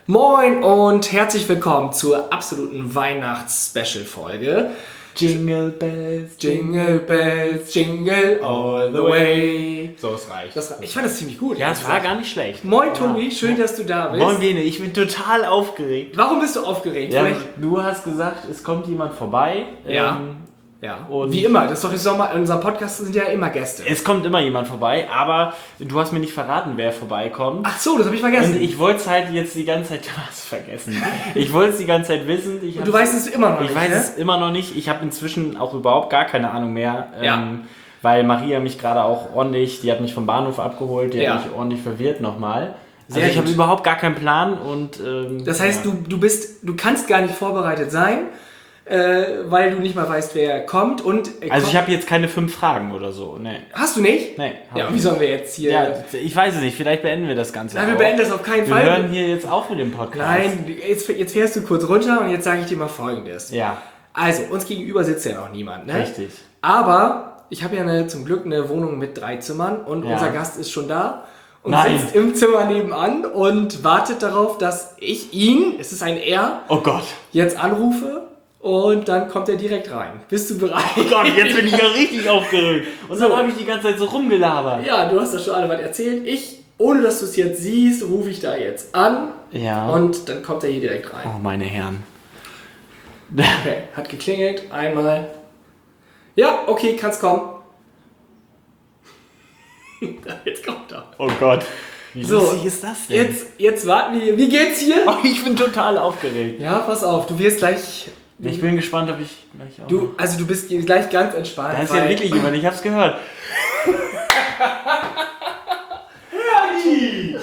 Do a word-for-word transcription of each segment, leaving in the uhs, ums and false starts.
Moin und herzlich willkommen zur absoluten Weihnachts-Special-Folge. Jingle Bells, Jingle Bells, Jingle all the way. So, es reicht. Das, ich fand das ziemlich gut. Ja, es war gar nicht schlecht. Moin Tobi, ja. schön, dass du da bist. Moin Bene, ich bin total aufgeregt. Warum bist du aufgeregt? Ja, Vielleicht- du hast gesagt, es kommt jemand vorbei. Ja. Ähm, ja. Und- Wie immer, das ist doch jetzt noch mal, in unserem Podcast sind ja immer Gäste. es kommt immer jemand vorbei, aber du hast mir nicht verraten, wer vorbeikommt. Ach so, das habe ich vergessen. Und ich wollte es halt jetzt die ganze Zeit, du hast vergessen. Ich wollte es die ganze Zeit wissen. Ich Und du weißt es immer noch Ich nicht, weiß ne? es immer noch nicht. Ich habe inzwischen auch überhaupt gar keine Ahnung mehr. Ja. Ähm, weil Maria mich gerade auch ordentlich, die hat mich vom Bahnhof abgeholt, die Ja. hat mich ordentlich verwirrt nochmal. Also Sehr ich habe gut. überhaupt gar keinen Plan und ähm, Das heißt, ja. du, du bist, du kannst gar nicht vorbereitet sein, äh, weil du nicht mal weißt, wer kommt. Und äh, Also komm- ich habe jetzt keine fünf Fragen oder so. Nee. Hast du nicht? Nee. hab Ja, ich wie nicht. sollen wir jetzt hier... Ja, ich weiß es nicht. Vielleicht beenden wir das Ganze. Nein, wir auch. beenden das auf keinen Wir Fall. hören hier jetzt auf mit dem Podcast. Nein, jetzt, jetzt fährst du kurz runter und jetzt sage ich dir mal Folgendes. Ja, Also, uns gegenüber sitzt ja noch niemand, ne? richtig. Aber ich habe ja eine, zum Glück eine Wohnung mit drei Zimmern und Ja. unser Gast ist schon da und Nein. sitzt im Zimmer nebenan und wartet darauf, dass ich ihn, es ist ein Er, Oh Gott. jetzt anrufe und dann kommt er direkt rein. Bist du bereit? Oh Gott, jetzt bin ich ja richtig aufgeregt. Und dann habe ich die ganze Zeit so rumgelabert. Ja, du hast das schon alle was erzählt. Ich, ohne dass du es jetzt siehst, rufe ich da jetzt an Ja. und dann kommt er hier direkt rein. Oh, meine Herren. Okay, hat geklingelt, einmal. Ja, okay, kannst kommen. Jetzt kommt er. Oh Gott. Wie So, lustig ist das denn? Jetzt, jetzt warten wir. Wie geht's hier? Oh, ich bin total aufgeregt. Ja, pass auf, du wirst gleich. Ich bin gespannt, ob ich gleich auch... Du, also du bist gleich ganz entspannt. da ist ja weil- wirklich jemand, ich hab's gehört. Hörni!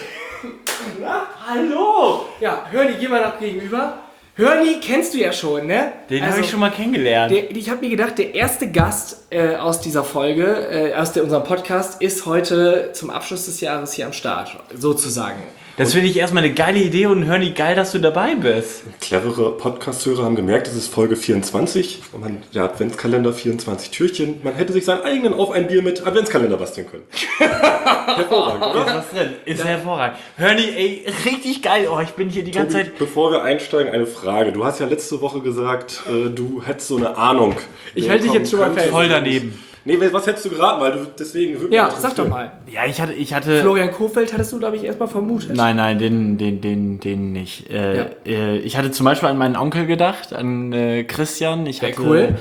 Hallo! Ja, Hörni, geh mal nach gegenüber. Hörni kennst du ja schon, ne? Den Also, habe ich schon mal kennengelernt. Der, ich habe mir gedacht, der erste Gast äh, aus dieser Folge, äh, aus der, unserem Podcast, ist heute zum Abschluss des Jahres hier am Start, sozusagen. Das finde ich erstmal eine geile Idee und Hörni, geil, dass du dabei bist. Clevere Podcast-Hörer haben gemerkt, es ist Folge vierundzwanzig. Und man, der Adventskalender vierundzwanzig Türchen. Man hätte sich seinen eigenen auf ein Bier mit Adventskalender basteln können. Hervorragend, oder? Ist was drin? Ist hervorragend. Hörni, ey, richtig geil. Oh, ich bin hier die ganze Tobi, Zeit... bevor wir einsteigen, eine Frage. Du hast ja letzte Woche gesagt, äh, du hättest so eine Ahnung. Ich wer halte dich kommen jetzt schon mal könnte. fest. Voll daneben. Nee, was hättest du geraten? Weil du deswegen... würde mich Ja, sag interessieren. doch mal. Ja, ich hatte... Ich hatte Florian Kofeld hattest du, glaube ich, erstmal vermutet. Nein, nein, den, den, den, den nicht. Äh, Ja. äh, ich hatte zum Beispiel an meinen Onkel gedacht, an äh, Christian. Ich Sehr hatte cool.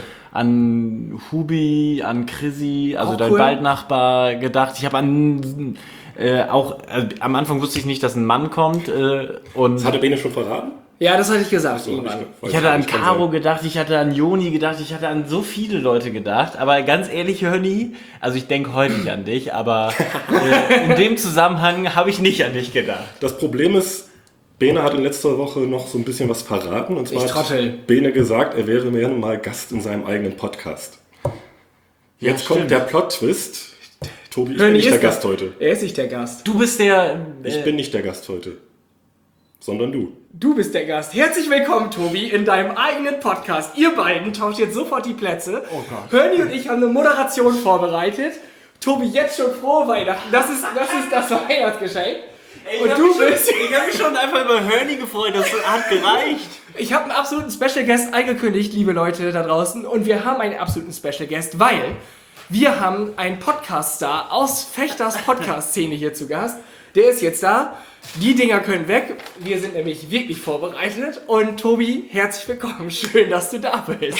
an Hubi, an Chrissy, also Auch dein cool. Waldnachbar gedacht. Ich habe an äh, auch äh, am Anfang wusste ich nicht, dass ein Mann kommt äh, und Das hat der Bene schon verraten? Ja, das hatte ich gesagt. So, hab irgendwann. ich- ich hatte an ich kann Caro sagen. gedacht, ich hatte an Joni gedacht, ich hatte an so viele Leute gedacht. Aber ganz ehrlich, Hörni, also ich denke heute nicht an dich, aber äh, in dem Zusammenhang habe ich nicht an dich gedacht. Das Problem ist, Bene hat in letzter Woche noch so ein bisschen was verraten. Und zwar Ich Trottel. hat Bene gesagt, er wäre gerne mal Gast in seinem eigenen Podcast. Jetzt Ja, kommt stimmt. der Plot-Twist. Tobi, ich Hörni bin nicht ist der der- Gast heute. Er ist nicht der Gast. Du bist der... Ich äh, bin nicht der Gast heute. Sondern du. Du bist der Gast. Herzlich willkommen, Tobi, in deinem eigenen Podcast. Ihr beiden tauscht jetzt sofort die Plätze. Oh Gott. Hörni und ich haben eine Moderation vorbereitet. Tobi, jetzt schon frohe Weihnachten. Das ist das, ist das Weihnachtsgeschenk. Und hab du mich schon, bist... Ich habe mich schon einfach über Hörni gefreut, das hat gereicht. Ich habe einen absoluten Special Guest angekündigt, liebe Leute da draußen. Und wir haben einen absoluten Special Guest, weil wir haben einen Podcast-Star aus Fechters Podcast-Szene hier zu Gast. Der ist jetzt da. Die Dinger können weg. Wir sind nämlich wirklich vorbereitet. Und Tobi, herzlich willkommen. Schön, dass du da bist.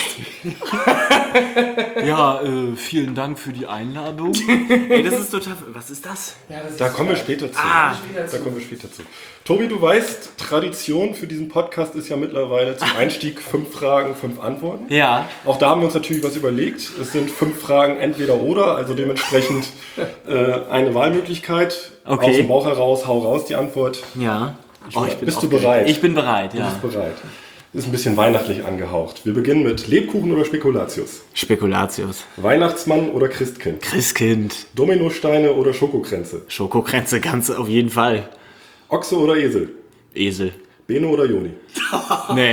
Ja, äh, vielen Dank für die Einladung. Ey, das ist total... Was ist das? Da kommen wir später zu. Ah, Da kommen wir später zu. Tobi, du weißt, Tradition für diesen Podcast ist ja mittlerweile zum Einstieg fünf Fragen, fünf Antworten. ja. Auch da haben wir uns natürlich was überlegt. Es sind fünf Fragen entweder oder, also dementsprechend äh, eine Wahlmöglichkeit. Okay. Aus dem Bauch heraus, hau raus die Antwort. Ja. Oh, ich bin Bist du aufgeregt. bereit? Ich bin bereit, ja. Bist bereit. Ist ein bisschen weihnachtlich angehaucht. Wir beginnen mit Lebkuchen oder Spekulatius? Spekulatius. Weihnachtsmann oder Christkind? Christkind. Dominosteine oder Schokokränze? Schokokränze ganz auf jeden Fall. Ochse oder Esel? Esel. Beno oder Joni? Nee.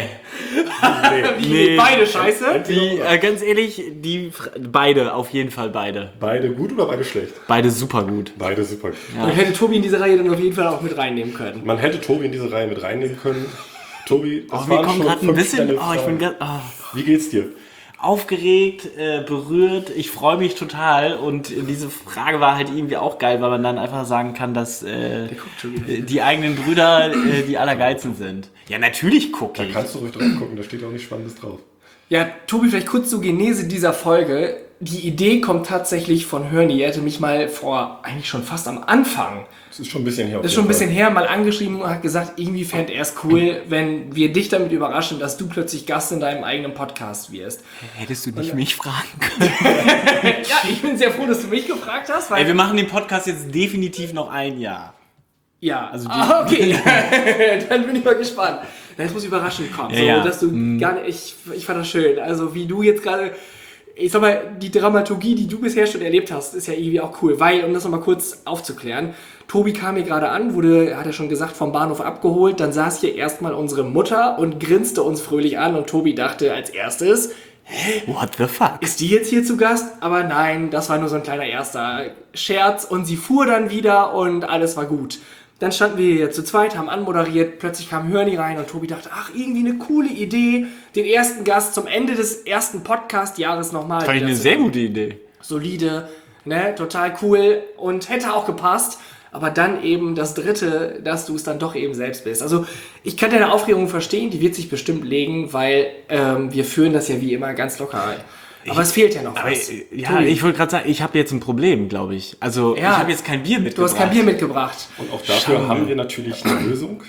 Nee. Wie, beide scheiße? Die, äh, ganz ehrlich, die beide, auf jeden Fall beide. Beide gut oder beide schlecht? Beide super gut. Beide super. Ja. Man hätte Tobi in diese Reihe dann auf jeden Fall auch mit reinnehmen können. Man hätte Tobi in diese Reihe mit reinnehmen können. Tobi, das Oh, wir waren kommen schon gerade ein fünf bisschen. schnelle Oh, ich bin Fragen. ganz, oh, Wie geht's dir? aufgeregt, äh, berührt. Ich freue mich total. Und diese Frage war halt irgendwie auch geil, weil man dann einfach sagen kann, dass äh, die eigenen Brüder äh, die Allergeilsten sind. Ja, natürlich gucke Da ich. kannst du ruhig drauf gucken, da steht auch nichts Spannendes drauf. Ja, Tobi, vielleicht kurz zur Genese dieser Folge. Die Idee kommt tatsächlich von Hörni. Er hatte mich mal vor, eigentlich schon fast am Anfang, Das ist schon ein bisschen her. auf das ist schon ein jeden bisschen her, mal angeschrieben und hat gesagt, irgendwie fände er es cool, wenn wir dich damit überraschen, dass du plötzlich Gast in deinem eigenen Podcast wirst. Hättest du nicht mich fragen können? Ja, ich bin sehr froh, dass du mich gefragt hast, weil... Ey, wir machen den Podcast jetzt definitiv noch ein Jahr. Ja, Also die- ah, okay. Dann bin ich mal gespannt. Das muss überraschend kommen, Ja, so, ja. dass du gar nicht, ich, ich fand das schön. Also wie du jetzt gerade, ich sag mal, die Dramaturgie, die du bisher schon erlebt hast, ist ja irgendwie auch cool, weil, um das nochmal kurz aufzuklären, Tobi kam hier gerade an, wurde, hat er schon gesagt, vom Bahnhof abgeholt, dann saß hier erstmal unsere Mutter und grinste uns fröhlich an und Tobi dachte als erstes, What the fuck? ist die jetzt hier zu Gast? Aber nein, das war nur so ein kleiner erster Scherz und sie fuhr dann wieder und alles war gut. Dann standen wir hier zu zweit, haben anmoderiert, plötzlich kam Hörni rein und Tobi dachte, ach, irgendwie eine coole Idee, den ersten Gast zum Ende des ersten Podcast-Jahres nochmal. Fand ich eine sehr gute Idee. Solide, ne, total cool und hätte auch gepasst. Aber dann eben das Dritte, dass du es dann doch eben selbst bist. Also ich kann deine Aufregung verstehen, die wird sich bestimmt legen, weil ähm, wir führen das ja wie immer ganz locker ein. Aber es fehlt ja noch Aber, was. äh, ja, Tobi, ich wollte gerade sagen, ich habe jetzt ein Problem, glaube ich. Also Ja. ich habe jetzt kein Bier du mitgebracht. hast kein Bier mitgebracht. Und auch dafür Schande. haben wir natürlich eine Lösung.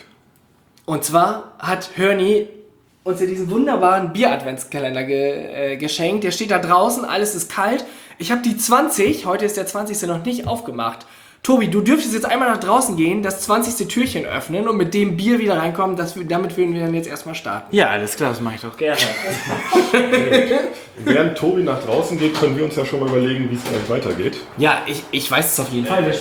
Und zwar hat Hörni uns ja diesen wunderbaren Bier-Adventskalender ge äh, geschenkt. Der steht da draußen, alles ist kalt. Ich habe die zwanzig, heute ist der zwanzigste noch nicht aufgemacht. Tobi, du dürftest jetzt einmal nach draußen gehen, das zwanzigste Türchen öffnen und mit dem Bier wieder reinkommen. Das, damit würden wir dann jetzt erstmal starten. Ja, alles klar, das mache ich doch gerne. Während Tobi nach draußen geht, können wir uns ja schon mal überlegen, wie es eigentlich weitergeht. Ja, ich, ich weiß es auf jeden Fall. Äh,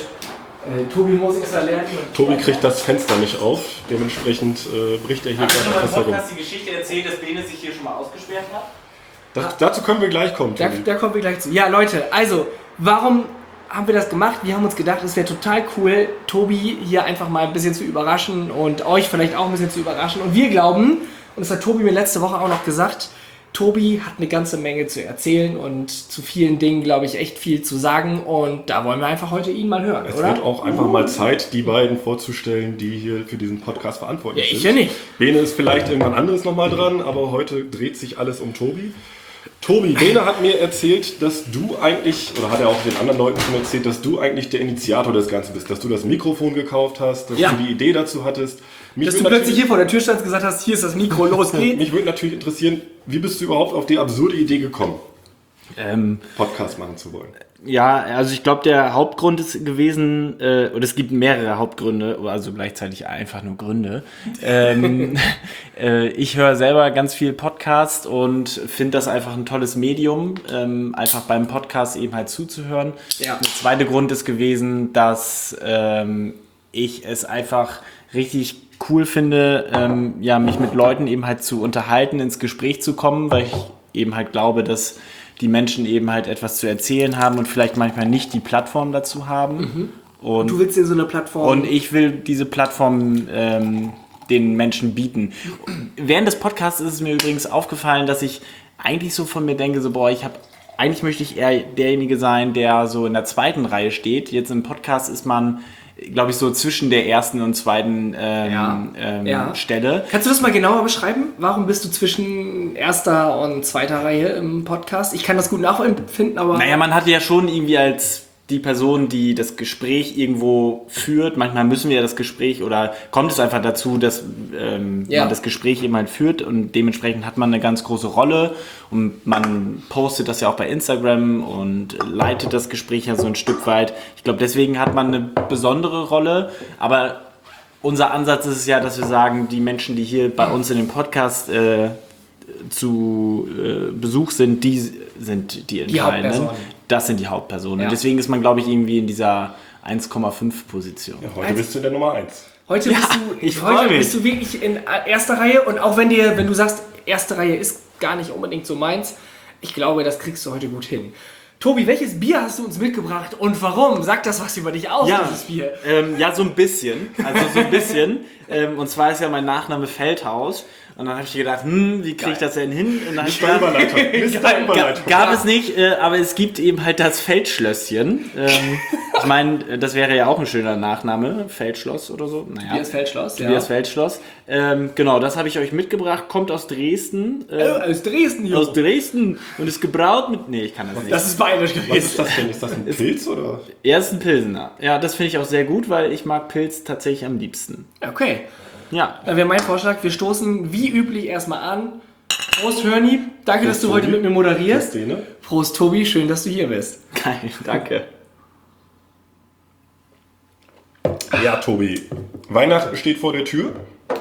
Tobi muss es erlernen. Tobi kriegt das Fenster nicht auf, dementsprechend äh, bricht er hier gerade etwas herum. die Geschichte erzählt, dass Bene sich hier schon mal ausgesperrt hat? Das, dazu können wir gleich kommen, Da, Tobi. da kommen wir gleich zu. Ja, Leute, also, warum haben wir das gemacht? Wir haben uns gedacht, es wäre total cool, Tobi hier einfach mal ein bisschen zu überraschen und euch vielleicht auch ein bisschen zu überraschen. Und wir glauben, und das hat Tobi mir letzte Woche auch noch gesagt, Tobi hat eine ganze Menge zu erzählen und zu vielen Dingen, glaube ich, echt viel zu sagen. Und da wollen wir einfach heute ihn mal hören, Es oder? wird auch einfach mal Zeit, die beiden vorzustellen, die hier für diesen Podcast verantwortlich Ja, ich sind. ja nicht. Bene ist vielleicht irgendwann anderes nochmal dran, aber heute dreht sich alles um Tobi. Tobi, Bene hat mir erzählt, dass du eigentlich, oder hat er auch den anderen Leuten schon erzählt, dass du eigentlich der Initiator des Ganzen bist, dass du das Mikrofon gekauft hast, dass Ja. du die Idee dazu hattest. Mich Dass würde du plötzlich natürlich- hier vor der Tür standst und gesagt hast, hier ist das Mikro, los geht's. Mich würde natürlich interessieren, wie bist du überhaupt auf die absurde Idee gekommen, Ähm, Podcast machen zu wollen? ja, also ich glaube, der Hauptgrund ist gewesen, äh, und es gibt mehrere Hauptgründe, also gleichzeitig einfach nur Gründe. ähm, äh, ich höre selber ganz viel Podcast und finde das einfach ein tolles Medium, ähm, einfach beim Podcast eben halt zuzuhören. Ja. Der zweite Grund ist gewesen, dass ähm, ich es einfach richtig cool finde, ähm, ja, mich mit Leuten eben halt zu unterhalten, ins Gespräch zu kommen, weil ich eben halt glaube, dass die Menschen eben halt etwas zu erzählen haben und vielleicht manchmal nicht die Plattform dazu haben. Und, Du willst dir so eine Plattform... und ich will diese Plattform ähm, den Menschen bieten. Während des Podcasts ist es mir übrigens aufgefallen, dass ich eigentlich so von mir denke, so boah, ich habe eigentlich möchte ich eher derjenige sein, der so in der zweiten Reihe steht. Jetzt im Podcast ist man, glaube ich, so zwischen der ersten und zweiten ähm, Ja. ähm, Ja. Stelle. Kannst du das mal genauer beschreiben? Warum bist du zwischen erster und zweiter Reihe im Podcast? Ich kann das gut nachempfinden, aber... Naja, man hat ja schon irgendwie als die Person, die das Gespräch irgendwo führt, manchmal müssen wir ja das Gespräch oder kommt es einfach dazu, dass ähm, Ja. man das Gespräch eben halt führt und dementsprechend hat man eine ganz große Rolle und man postet das ja auch bei Instagram und leitet das Gespräch ja so ein Stück weit. Ich glaube, deswegen hat man eine besondere Rolle, aber unser Ansatz ist es ja, dass wir sagen, die Menschen, die hier bei uns in dem Podcast äh, zu äh, Besuch sind, die sind die entscheidenden. Hauptpersonen. Das sind die Hauptpersonen. Ja. Und deswegen ist man, glaube ich, irgendwie in dieser eins Komma fünf Position. Ja, heute Also- bist du in der Nummer eins. Heute, Ja, bist, du, ich freu heute mich. bist du wirklich in erster Reihe und auch wenn dir, wenn du sagst, erste Reihe ist gar nicht unbedingt so meins. Ich glaube, das kriegst du heute gut hin. Tobi, welches Bier hast du uns mitgebracht und warum? Sag das was über dich aus, Ja, dieses Bier. ähm, ja, so ein bisschen. Also so ein bisschen. ähm, und zwar ist ja mein Nachname Feldhaus. Und dann habe ich gedacht, hm, wie kriege ich das denn hin? Und dann Nicht hab bei ich gedacht, Überleitung. Nicht bei Ga- Überleitung. Gab es nicht, äh, aber es gibt eben halt das Feldschlösschen. Ähm, ich meine, das wäre ja auch ein schöner Nachname, Feldschloss oder so. Naja. Tobias Feldschloss, ja. Tobias Feldschloss. Ähm, genau, das habe ich euch mitgebracht. Kommt aus Dresden. Äh, Äh, aus Dresden, Junge. aus Dresden und ist gebraut mit. Nee, ich kann das nicht. Das ist bayerisch Was ist gewesen. das denn? Ist das ein Pilz oder? Er ist ein Pilsener. Ja, das finde ich auch sehr gut, weil ich mag Pilz tatsächlich am liebsten. Okay. Ja. Dann wäre mein Vorschlag, wir stoßen wie üblich erstmal an. Prost, Hörni. Danke, dass Prost, du heute Tobi. mit mir moderierst. Szene. Prost, Tobi. Schön, dass du hier bist. Geil, danke. Ja, Tobi. Weihnachten steht vor der Tür.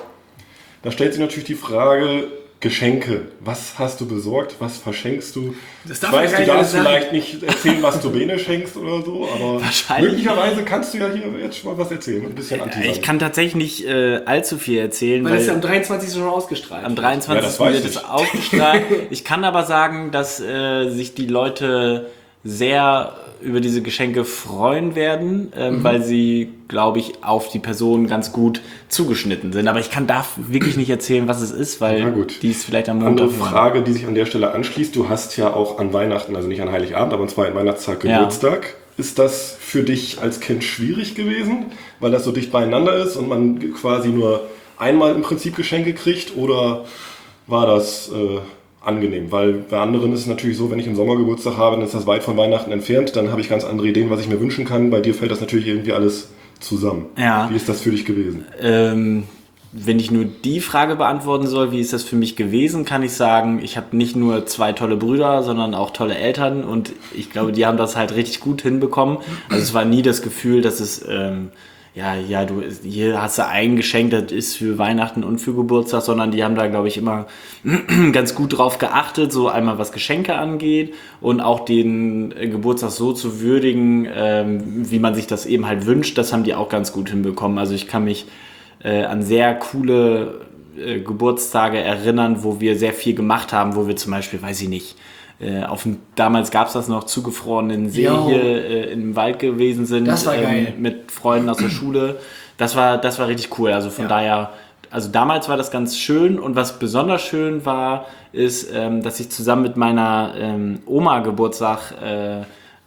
Da stellt sich natürlich die Frage, Geschenke. Was hast du besorgt? Was verschenkst du? Das Ich darf weiß, man du gar nicht darfst sagen. vielleicht nicht erzählen, was du Bene schenkst oder so, aber Wahrscheinlich. möglicherweise kannst du ja hier jetzt schon mal was erzählen. Ein bisschen anteasern. Ich kann tatsächlich nicht äh, allzu viel erzählen, Weil weil es ja am dreiundzwanzigsten schon ausgestrahlt. am Ja, dreiundzwanzigsten das weiß wird ich. es ausgestrahlt. Ich kann aber sagen, dass äh, sich die Leute sehr über diese Geschenke freuen werden, ähm, Mhm. weil sie, glaube ich, auf die Person ganz gut zugeschnitten sind. Aber ich kann darf wirklich nicht erzählen, was es ist, weil Na gut. die ist vielleicht am Andere Montag. Frage, die sich an der Stelle anschließt. Du hast ja auch an Weihnachten, also nicht an Heiligabend, aber am zweiten Weihnachtstag Ja. Geburtstag. Ist das für dich als Kind schwierig gewesen, weil das so dicht beieinander ist und man quasi nur einmal im Prinzip Geschenke kriegt? Oder war das äh, angenehm? Weil bei anderen ist es natürlich so, wenn ich im Sommer Geburtstag habe, dann ist das weit von Weihnachten entfernt. Dann habe ich ganz andere Ideen, was ich mir wünschen kann. Bei dir fällt das natürlich irgendwie alles zusammen. Ja. Wie ist das für dich gewesen? Ähm, wenn ich nur die Frage beantworten soll, wie ist das für mich gewesen, kann ich sagen, ich habe nicht nur zwei tolle Brüder, sondern auch tolle Eltern und ich glaube, die haben das halt richtig gut hinbekommen. Also es war nie das Gefühl, dass es, ähm, ja, ja, du, hier hast du ein Geschenk, das ist für Weihnachten und für Geburtstag, sondern die haben da, glaube ich, immer ganz gut drauf geachtet, so einmal was Geschenke angeht und auch den äh, Geburtstag so zu würdigen, ähm, wie man sich das eben halt wünscht, das haben die auch ganz gut hinbekommen. Also ich kann mich äh, an sehr coole äh, Geburtstage erinnern, wo wir sehr viel gemacht haben, wo wir zum Beispiel, weiß ich nicht, äh, auf dem, damals gab es das noch, zugefrorenen See Jo. hier äh, im Wald gewesen sind. Das war geil. Ähm, mit Freunden aus der Schule. Das war, das war richtig cool. Also von Ja. daher, also damals war das ganz schön und was besonders schön war, ist, ähm, dass ich zusammen mit meiner ähm, Oma Geburtstag äh,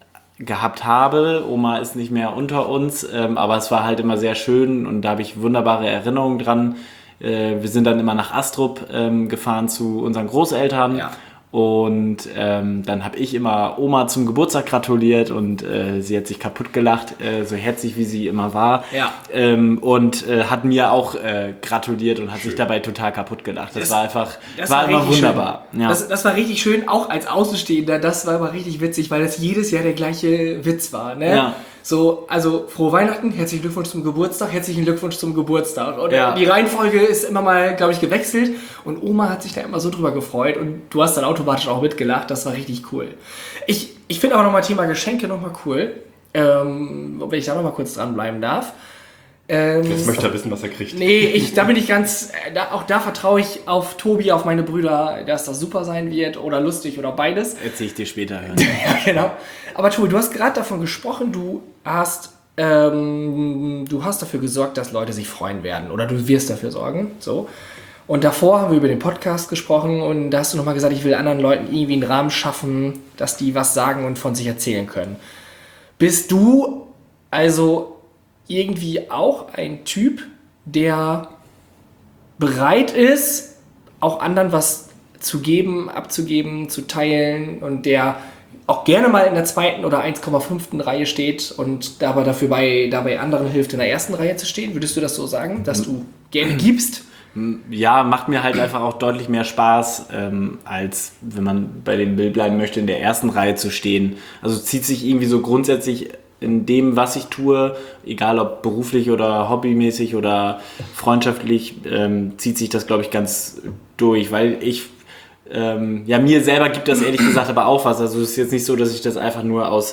gehabt habe. Oma ist nicht mehr unter uns, ähm, aber es war halt immer sehr schön und da habe ich wunderbare Erinnerungen dran. Äh, wir sind dann immer nach Astrup ähm, gefahren zu unseren Großeltern. Ja. Und ähm, dann habe ich immer Oma zum Geburtstag gratuliert und äh, sie hat sich kaputt gelacht, äh, so herzig wie sie immer war. Ja. Ähm, und äh, hat mir auch äh, gratuliert und hat sich dabei total kaputt gelacht. Das, Das- war einfach, Das war immer richtig wunderbar. Schön. Ja. Das, das war richtig schön, auch als Außenstehender. Das war aber richtig witzig, weil das jedes Jahr der gleiche Witz war. Ne? Ja. So, also frohe Weihnachten, herzlichen Glückwunsch zum Geburtstag, herzlichen Glückwunsch zum Geburtstag. Und Ja. die Reihenfolge ist immer mal, glaube ich, gewechselt. Und Oma hat sich da immer so drüber gefreut und du hast dann automatisch auch mitgelacht. Das war richtig cool. Ich, ich finde auch nochmal Thema Geschenke nochmal cool. Ähm, wenn ich da nochmal kurz dranbleiben darf. Ähm, Jetzt möchte er wissen, was er kriegt. Nee, ich, da bin ich ganz, äh, da, auch da vertraue ich auf Tobi, auf meine Brüder, dass das super sein wird oder lustig oder beides. Erzähl ich dir später hören. Ja, genau. Aber Tobi, du hast gerade davon gesprochen, du hast, ähm, du hast dafür gesorgt, dass Leute sich freuen werden oder du wirst dafür sorgen, so. Und davor haben wir über den Podcast gesprochen und da hast du nochmal gesagt, ich will anderen Leuten irgendwie einen Rahmen schaffen, dass die was sagen und von sich erzählen können. Bist du also irgendwie auch ein Typ, der bereit ist, auch anderen was zu geben, abzugeben, zu teilen und der auch gerne mal in der zweiten oder eins Komma fünf Reihe steht und dabei dafür bei, dabei anderen hilft, in der ersten Reihe zu stehen? Würdest du das so sagen, dass du gerne gibst? Ja, macht mir halt einfach auch deutlich mehr Spaß, ähm, als wenn man bei dem Bild bleiben möchte, in der ersten Reihe zu stehen. Also zieht sich irgendwie so grundsätzlich in dem, was ich tue, egal ob beruflich oder hobbymäßig oder freundschaftlich, ähm, zieht sich das, glaube ich, ganz durch, weil ich, ähm, ja, mir selber gibt das ehrlich gesagt aber auch was. Also es ist jetzt nicht so, dass ich das einfach nur aus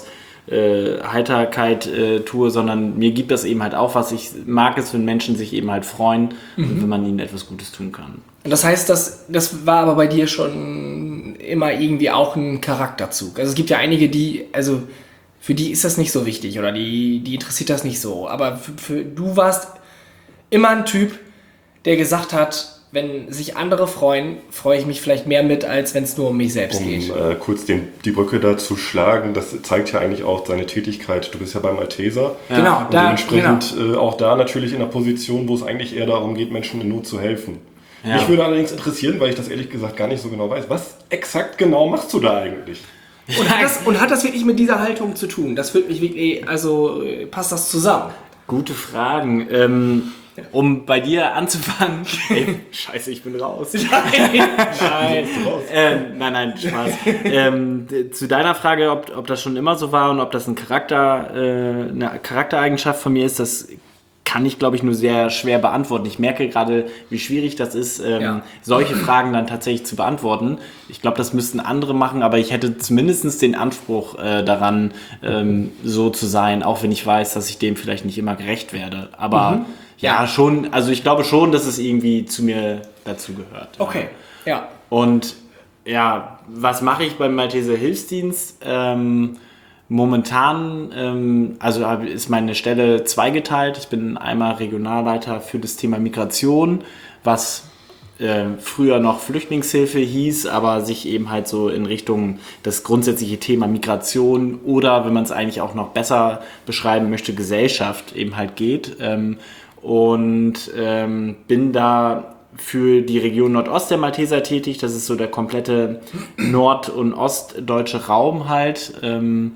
äh, Heiterkeit äh, tue, sondern mir gibt das eben halt auch was. Ich mag es, wenn Menschen sich eben halt freuen mhm. und wenn man ihnen etwas Gutes tun kann. Und das heißt, das, das war aber bei dir schon immer irgendwie auch ein Charakterzug. Also es gibt ja einige, die, also für die ist das nicht so wichtig oder die, die interessiert das nicht so. Aber für, für, du warst immer ein Typ, der gesagt hat, wenn sich andere freuen, freue ich mich vielleicht mehr mit, als wenn es nur um mich selbst um, geht. Um äh, kurz den, die Brücke da zu schlagen, das zeigt ja eigentlich auch seine Tätigkeit. Du bist ja beim Malteser. Ja. Genau. Und da, dementsprechend genau. Äh, auch da natürlich in einer Position, wo es eigentlich eher darum geht, Menschen in Not zu helfen. Ja. Mich würde allerdings interessieren, weil ich das ehrlich gesagt gar nicht so genau weiß. Was exakt genau machst du da eigentlich? Und hat das, und hat das wirklich mit dieser Haltung zu tun? Das wird mich wirklich, also passt das zusammen? Gute Fragen. Ähm, um bei dir anzufangen. Ey, scheiße, ich bin raus. Nein, nein. ähm, nein, nein, Spaß. ähm, zu deiner Frage, ob, ob das schon immer so war und ob das ein Charakter, äh, eine Charaktereigenschaft von mir ist, das kann ich, glaube ich, nur sehr schwer beantworten. Ich merke gerade, wie schwierig das ist, ähm, ja. solche Fragen dann tatsächlich zu beantworten. Ich glaube, das müssten andere machen, aber ich hätte zumindest den Anspruch äh, daran, ähm, so zu sein, auch wenn ich weiß, dass ich dem vielleicht nicht immer gerecht werde. Aber mhm. ja, schon, also ich glaube schon, dass es irgendwie zu mir dazu gehört. Okay, ja. Und ja, was mache ich beim Malteser Hilfsdienst? Ähm, Momentan ähm, also ist meine Stelle zweigeteilt. Ich bin einmal Regionalleiter für das Thema Migration, was äh, früher noch Flüchtlingshilfe hieß, aber sich eben halt so in Richtung das grundsätzliche Thema Migration oder, wenn man es eigentlich auch noch besser beschreiben möchte, Gesellschaft eben halt geht. Ähm, und ähm, bin da für die Region Nordost der Malteser tätig. Das ist so der komplette nord- und ostdeutsche Raum halt. Ähm,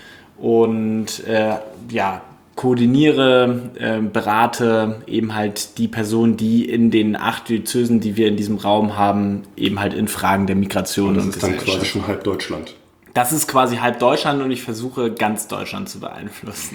und äh, ja, koordiniere, äh, berate eben halt die Personen, die in den acht Diözesen, die wir in diesem Raum haben, eben halt in Fragen der Migration und das und ist dann quasi schon halb Deutschland. Das ist quasi halb Deutschland und ich versuche ganz Deutschland zu beeinflussen.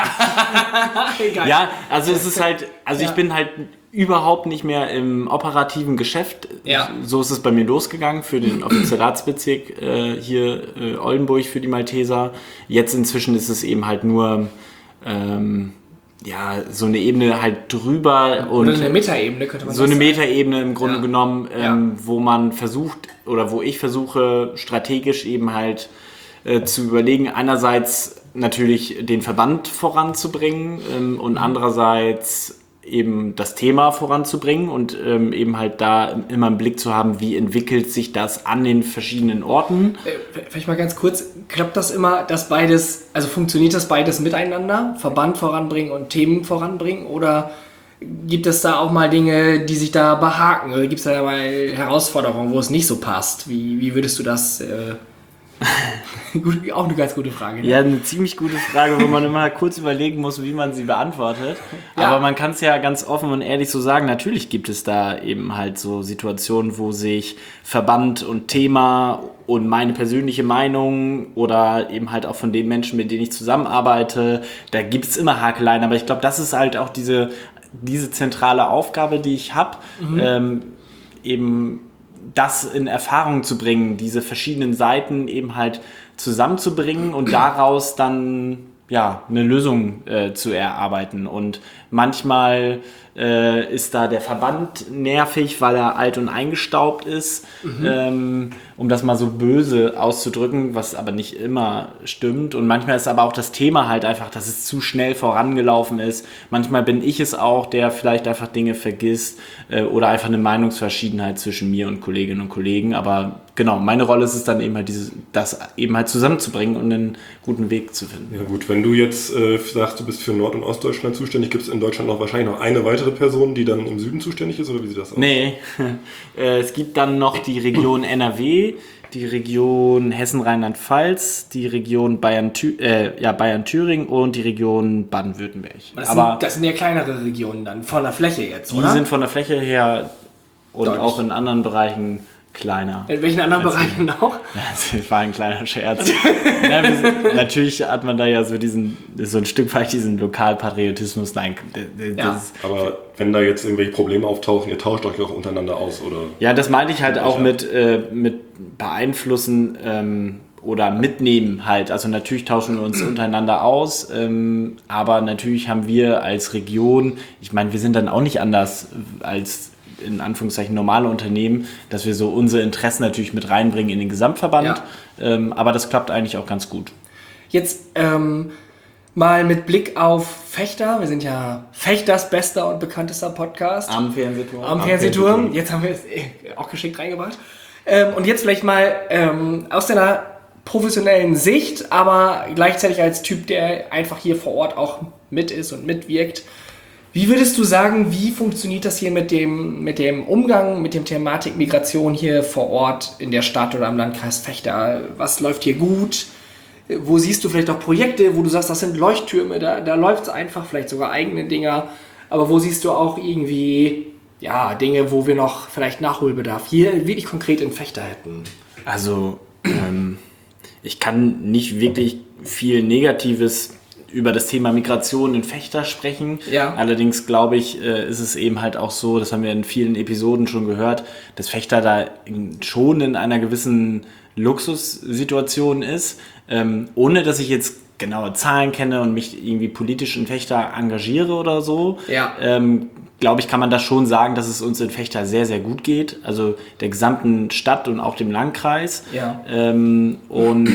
Ja, also es ist halt, also ja. ich bin halt überhaupt nicht mehr im operativen Geschäft. Ja. So ist es bei mir losgegangen für den Offizeratsbezirk äh, hier äh, Oldenburg für die Malteser. Jetzt inzwischen ist es eben halt nur ähm, ja, so eine Ebene halt drüber. Oder und eine Metaebene könnte man so sagen. So eine Metaebene im Grunde ja. genommen, ähm, ja. wo man versucht oder wo ich versuche strategisch eben halt äh, zu überlegen, einerseits natürlich den Verband voranzubringen ähm, und andererseits eben das Thema voranzubringen und ähm, eben halt da immer im Blick zu haben, wie entwickelt sich das an den verschiedenen Orten. Äh, vielleicht mal ganz kurz, klappt das immer, dass beides, also funktioniert das beides miteinander, Verband voranbringen und Themen voranbringen, oder gibt es da auch mal Dinge, die sich da behaken, oder gibt es da mal Herausforderungen, wo es nicht so passt? Wie, wie würdest du das... Äh Gut, auch eine ganz gute Frage. Ne? Ja, eine ziemlich gute Frage, wo man immer kurz überlegen muss, wie man sie beantwortet. Ja. Aber man kann es ja ganz offen und ehrlich so sagen, natürlich gibt es da eben halt so Situationen, wo sich Verband und Thema und meine persönliche Meinung oder eben halt auch von den Menschen, mit denen ich zusammenarbeite, da gibt es immer Hakeleien. Aber ich glaube, das ist halt auch diese, diese zentrale Aufgabe, die ich habe, mhm. ähm, eben das in Erfahrung zu bringen, diese verschiedenen Seiten eben halt zusammenzubringen und daraus dann ja eine Lösung äh, zu erarbeiten. Und manchmal äh, ist da der Verband nervig, weil er alt und eingestaubt ist, mhm. ähm, um das mal so böse auszudrücken, was aber nicht immer stimmt. Und manchmal ist aber auch das Thema halt einfach, dass es zu schnell vorangelaufen ist. Manchmal bin ich es auch, der vielleicht einfach Dinge vergisst äh, oder einfach eine Meinungsverschiedenheit zwischen mir und Kolleginnen und Kollegen. Aber genau, meine Rolle ist es dann eben halt, dieses, das eben halt zusammenzubringen und einen guten Weg zu finden. Ja gut, wenn du jetzt äh, sagst, du bist für Nord- und Ostdeutschland zuständig, gibt es in Deutschland noch wahrscheinlich noch eine weitere Person, die dann im Süden zuständig ist, oder wie sieht das aus? Nee, es gibt dann noch die Region N R W, die Region Hessen-Rheinland-Pfalz, die Region Bayern-Thüringen äh, ja, Bayern-Thüringen und die Region Baden-Württemberg. Das, Aber sind, das sind ja kleinere Regionen dann, von der Fläche jetzt, oder? Die sind von der Fläche her und Deutsch. Auch in anderen Bereichen kleiner. In welchen anderen Bereichen auch? Das war ein kleiner Scherz. Ja, natürlich hat man da ja so diesen, so ein Stück weit diesen Lokalpatriotismus. Nein, das ja. ist, aber wenn da jetzt irgendwelche Probleme auftauchen, ihr tauscht euch auch untereinander aus, oder? Ja, das meinte ich halt auch mit, äh, mit beeinflussen ähm, oder mitnehmen halt. Also natürlich tauschen wir uns untereinander aus, ähm, aber natürlich haben wir als Region, ich meine, wir sind dann auch nicht anders als in Anführungszeichen normale Unternehmen, dass wir so unsere Interessen natürlich mit reinbringen in den Gesamtverband, Ja. ähm, aber das klappt eigentlich auch ganz gut. Jetzt ähm, mal mit Blick auf Fechter. Wir sind ja Fechters bester und bekanntester Podcast. Am Fernsehturm. Am Am Fernsehturm. Fernsehturm. Jetzt haben wir es eh auch geschickt reingebracht. Ähm, und jetzt vielleicht mal ähm, aus deiner professionellen Sicht, aber gleichzeitig als Typ, der einfach hier vor Ort auch mit ist und mitwirkt. Wie würdest du sagen, wie funktioniert das hier mit dem, mit dem Umgang, mit dem Thematik Migration hier vor Ort in der Stadt oder am Landkreis Fechter? Was läuft hier gut? Wo siehst du vielleicht auch Projekte, wo du sagst, das sind Leuchttürme, da, da läuft es einfach, vielleicht sogar eigene Dinger. Aber wo siehst du auch irgendwie ja, Dinge, wo wir noch vielleicht Nachholbedarf hier wirklich konkret in Fechter hätten? Also, ähm, ich kann nicht wirklich viel Negatives über das Thema Migration in Fechter sprechen. Ja. Allerdings glaube ich, äh, ist es eben halt auch so, das haben wir in vielen Episoden schon gehört, dass Fechter da in, schon in einer gewissen Luxussituation ist, ähm, ohne dass ich jetzt genaue Zahlen kenne und mich irgendwie politisch in Fechter engagiere oder so. Ja. Ähm, glaube ich, kann man das schon sagen, dass es uns in Fechter sehr, sehr gut geht. Also der gesamten Stadt und auch dem Landkreis. Ja. Ähm, und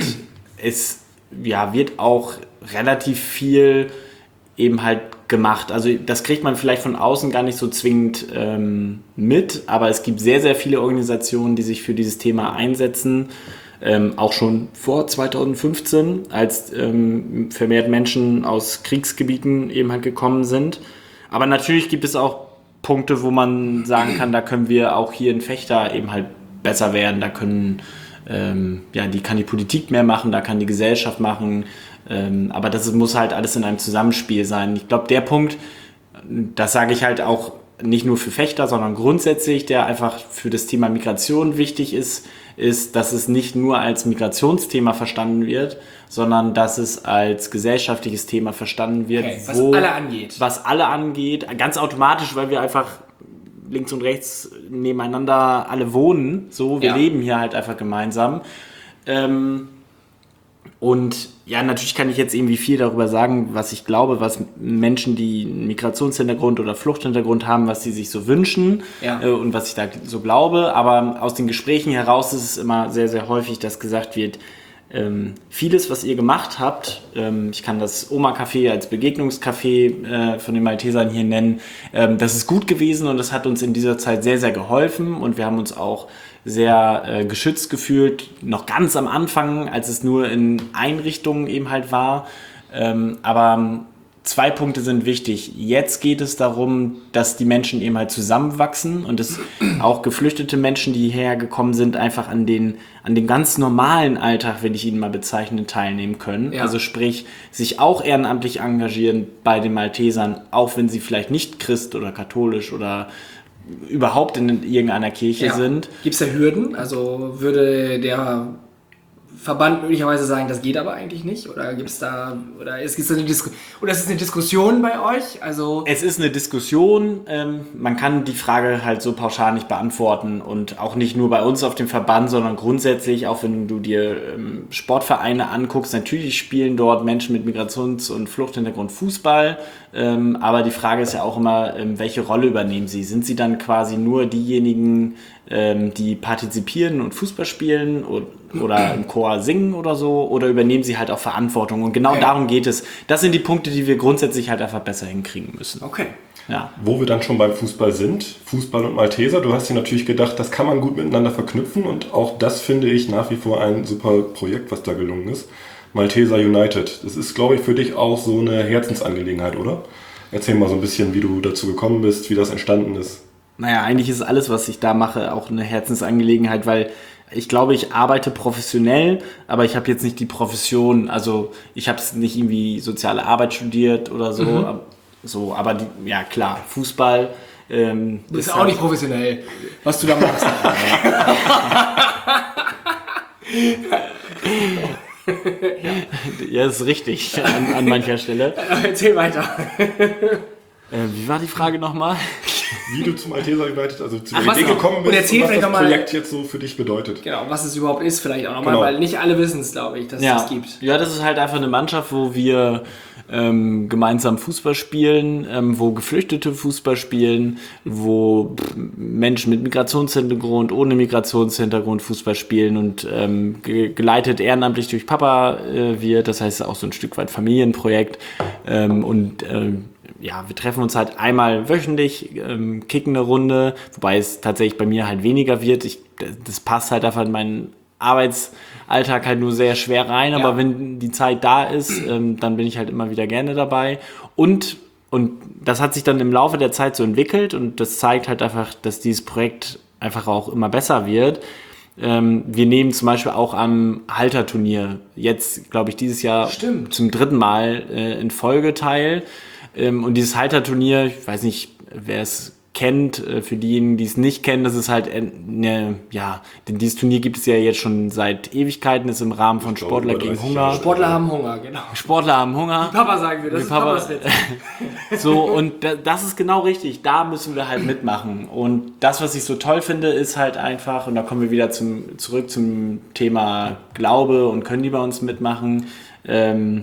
es ja, wird auch relativ viel eben halt gemacht. Also das kriegt man vielleicht von außen gar nicht so zwingend ähm, mit, aber es gibt sehr, sehr viele Organisationen, die sich für dieses Thema einsetzen. Ähm, auch schon vor zweitausendfünfzehn, als ähm, vermehrt Menschen aus Kriegsgebieten eben halt gekommen sind. Aber natürlich gibt es auch Punkte, wo man sagen kann, da können wir auch hier in Fechter eben halt besser werden. Da können, ähm, ja, die kann die Politik mehr machen, da kann die Gesellschaft machen. Ähm, aber das muss halt alles in einem Zusammenspiel sein. Ich glaube, der Punkt, das sage ich halt auch nicht nur für Fechter, sondern grundsätzlich, der einfach für das Thema Migration wichtig ist, ist, dass es nicht nur als Migrationsthema verstanden wird, sondern dass es als gesellschaftliches Thema verstanden wird, Okay, was wo, alle angeht. was alle angeht, ganz automatisch, weil wir einfach links und rechts nebeneinander alle wohnen, so, wir Ja. leben hier halt einfach gemeinsam. Ähm, und ja, natürlich kann ich jetzt irgendwie viel darüber sagen, was ich glaube, was Menschen, die einen Migrationshintergrund oder Fluchthintergrund haben, was sie sich so wünschen, Ja. äh, und was ich da so glaube. Aber aus den Gesprächen heraus ist es immer sehr, sehr häufig, dass gesagt wird, ähm, vieles, was ihr gemacht habt, ähm, ich kann das Oma-Café als Begegnungscafé äh, von den Maltesern hier nennen, ähm, das ist gut gewesen und das hat uns in dieser Zeit sehr, sehr geholfen und wir haben uns auch sehr äh, geschützt gefühlt, noch ganz am Anfang, als es nur in Einrichtungen eben halt war. Ähm, aber zwei Punkte sind wichtig. Jetzt geht es darum, dass die Menschen eben halt zusammenwachsen und dass auch geflüchtete Menschen, die hierher gekommen sind, einfach an den, an den ganz normalen Alltag, will ich ihn mal bezeichnen, teilnehmen können. Ja. Also sprich, sich auch ehrenamtlich engagieren bei den Maltesern, auch wenn sie vielleicht nicht Christ oder katholisch oder überhaupt in irgendeiner Kirche sind. Gibt es da Hürden? Also würde der Verband möglicherweise sagen, das geht aber eigentlich nicht? Oder gibt es da, oder ist es eine, Disku- oder ist es eine Diskussion bei euch? Also Es ist eine Diskussion, ähm, man kann die Frage halt so pauschal nicht beantworten und auch nicht nur bei uns auf dem Verband, sondern grundsätzlich, auch wenn du dir ähm, Sportvereine anguckst, natürlich spielen dort Menschen mit Migrations- und Fluchthintergrund Fußball, ähm, aber die Frage ist ja auch immer, ähm, welche Rolle übernehmen sie? Sind sie dann quasi nur diejenigen, ähm, die partizipieren und Fußball spielen oder, oder im Chor singen oder so, oder übernehmen sie halt auch Verantwortung? Und genau Okay. darum geht es. Das sind die Punkte, die wir grundsätzlich halt einfach besser hinkriegen müssen. okay. Ja. Wo wir dann schon beim Fußball sind, Fußball und Malteser, du hast dir natürlich gedacht, das kann man gut miteinander verknüpfen und auch das finde ich nach wie vor ein super Projekt, was da gelungen ist. Malteser United, das ist, glaube ich, für dich auch so eine Herzensangelegenheit, oder? Erzähl mal so ein bisschen, wie du dazu gekommen bist, wie das entstanden ist. Naja, eigentlich ist alles, was ich da mache, auch eine Herzensangelegenheit, weil ich glaube, ich arbeite professionell, aber ich habe jetzt nicht die Profession, also ich habe nicht irgendwie soziale Arbeit studiert oder so, Mhm. ab- so, aber die, ja klar, Fußball ähm, Du bist ist auch halt- nicht professionell, was du da machst. Ja, das ist richtig an, an mancher Stelle. Erzähl weiter. Äh, wie war die Frage nochmal? wie du zum Malteser geleitet, also zu Ach, der was Idee noch? gekommen Und bist erzähl und was vielleicht das noch mal- Projekt jetzt so für dich bedeutet. Genau, was es überhaupt ist vielleicht auch nochmal, Genau. weil nicht alle wissen es, glaube ich, dass es Ja. das gibt. ja, das ist halt einfach eine Mannschaft, wo wir ähm, gemeinsam Fußball spielen, ähm, wo Geflüchtete Fußball spielen, wo pff, Menschen mit Migrationshintergrund, ohne Migrationshintergrund Fußball spielen und ähm, ge geleitet ehrenamtlich durch Papa äh, wird. Das heißt, auch so ein Stück weit Familienprojekt. Ähm, und ähm, ja, wir treffen uns halt einmal wöchentlich, ähm, kicken eine Runde, wobei es tatsächlich bei mir halt weniger wird. Ich, das passt halt einfach in meinen Arbeitsalltag halt nur sehr schwer rein, Ja. aber wenn die Zeit da ist, ähm, dann bin ich halt immer wieder gerne dabei. Und, und das hat sich dann im Laufe der Zeit so entwickelt und das zeigt halt einfach, dass dieses Projekt einfach auch immer besser wird. Ähm, wir nehmen zum Beispiel auch am Halterturnier jetzt, glaube ich, dieses Jahr Stimmt. zum dritten Mal äh, in Folge teil. Ähm, und dieses Halterturnier, ich weiß nicht, wer es kennt, äh, für diejenigen, die es nicht kennen, das ist halt, äh, ne, ja, denn dieses Turnier gibt es ja jetzt schon seit Ewigkeiten, ist im Rahmen von glaube, Sportler über gegen dreißig Hunger. Jahre. Sportler haben Hunger, genau. Sportler haben Hunger. Papa sagen wir, das Wie ist Papa- Papas Witz. So, und da, das ist genau richtig. Da müssen wir halt mitmachen. Und das, was ich so toll finde, ist halt einfach, und da kommen wir wieder zum, zurück zum Thema Glaube und können die bei uns mitmachen. Ähm,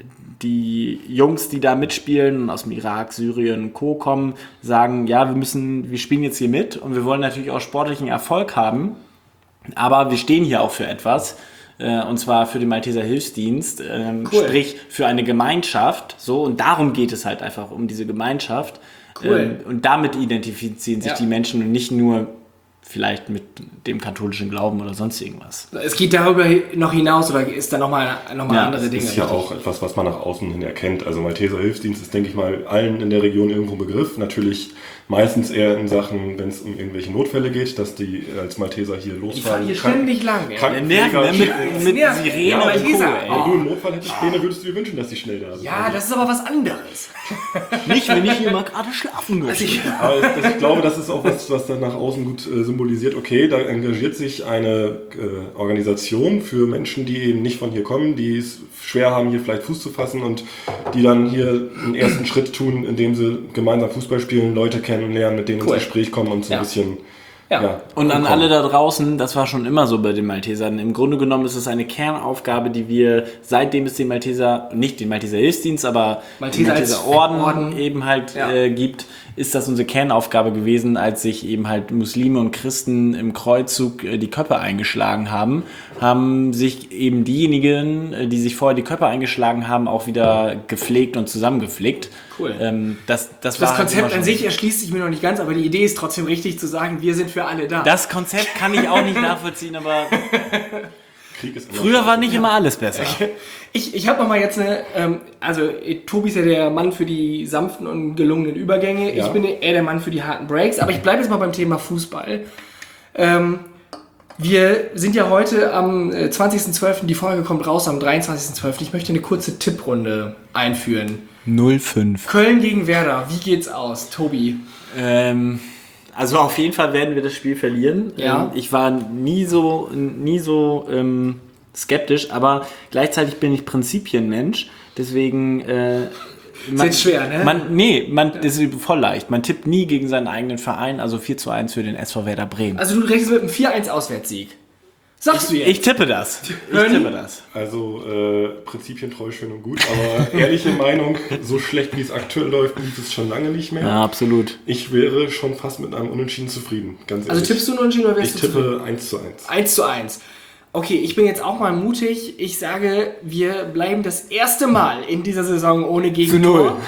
die Jungs, die da mitspielen und aus dem Irak, Syrien und Co. kommen, sagen, ja, wir müssen, wir spielen jetzt hier mit und wir wollen natürlich auch sportlichen Erfolg haben, aber wir stehen hier auch für etwas. Äh, und zwar für den Malteser Hilfsdienst, ähm, Cool. sprich für eine Gemeinschaft, so, und darum geht es halt einfach, um diese Gemeinschaft. Cool. Ähm, und damit identifizieren sich Ja. die Menschen und nicht nur vielleicht mit dem katholischen Glauben oder sonst irgendwas. Es geht darüber noch hinaus oder ist da nochmal noch mal Ja, andere Das Dinge? ist ja auch etwas, was man nach außen hin erkennt. Also Malteser Hilfsdienst ist, denke ich mal, allen in der Region irgendwo ein Begriff. Natürlich meistens eher in Sachen, wenn es um irgendwelche Notfälle geht, dass die als Malteser hier Die losfahren. fahren hier Krank- ständig lang. ey. Krankenpfleger Nerven, ne? schicken. Mit, mit Ja, Sirene ja, und Co. Malteser. ey. Wenn du einen Notfall hättest, Späne, würdest du dir wünschen, dass die schnell da sind. Ja, das ist aber was anderes. Nicht, wenn ich hier mal gerade schlafen möchte. Aber es, das, ich glaube, das ist auch was, was dann nach außen gut äh, symbolisiert. Okay, da engagiert sich eine äh, Organisation für Menschen, die eben nicht von hier kommen, die es schwer haben, hier vielleicht Fuß zu fassen und die dann hier einen ersten Schritt tun, indem sie gemeinsam Fußball spielen, Leute kennenlernen, mit denen Cool. ins Gespräch kommen und so Ja. ein bisschen... Ja. Und an ankommen. alle da draußen, das war schon immer so bei den Maltesern. Im Grunde genommen ist es eine Kernaufgabe, die wir, seitdem es den Malteser, nicht den Malteser Hilfsdienst, aber Malteser den als Malteser Orden, Orden. eben halt Ja. äh, gibt, ist das unsere Kernaufgabe gewesen, als sich eben halt Muslime und Christen im Kreuzzug äh, die Köpfe eingeschlagen haben, haben sich eben diejenigen, äh, die sich vorher die Köpfe eingeschlagen haben, auch wieder gepflegt und zusammengeflickt. Cool. Ähm, das, das, Das war halt immer Konzept schon an so. sich erschließt sich mir noch nicht ganz, aber die Idee ist trotzdem richtig zu sagen, wir sind für alle da. Das Konzept kann ich auch nicht nachvollziehen, aber Krieg ist immer früher war scheiße. nicht immer alles besser. Ich, ich habe noch mal jetzt eine, ähm, also äh, Tobi ist ja der Mann für die sanften und gelungenen Übergänge. Ja. Ich bin eher der Mann für die harten Breaks. Aber ich bleibe jetzt mal beim Thema Fußball. Ähm, wir sind ja heute am äh, zwanzigsten zwölften Die Folge kommt raus am dreiundzwanzigsten zwölften Ich möchte eine kurze Tipprunde einführen. null fünf. Köln gegen Werder. Wie geht's aus, Tobi? Ähm, also auf jeden Fall werden wir das Spiel verlieren. Ja. Ähm, ich war nie so, nie so ähm, skeptisch, aber gleichzeitig bin ich Prinzipienmensch. Deswegen äh, man, jetzt schwer, ne? Man, nee, man, das ist voll leicht. Man tippt nie gegen seinen eigenen Verein, also vier zu eins für den S V Werder Bremen. Also du rechnest mit einem vier eins Auswärtssieg. Sagst du jetzt? Ich tippe das. Ich Hören? tippe das. Also äh, prinzipientreu schön und gut, aber ehrliche Meinung, so schlecht wie es aktuell läuft, lief es schon lange nicht mehr. Ja, absolut. Ich wäre schon fast mit einem Unentschieden zufrieden, ganz Also ehrlich. tippst du nur entschieden oder wärst Ich du zufrieden? tippe eins zu eins. eins zu eins. Okay, ich bin jetzt auch mal mutig. Ich sage, wir bleiben das erste Mal in dieser Saison ohne Gegentor.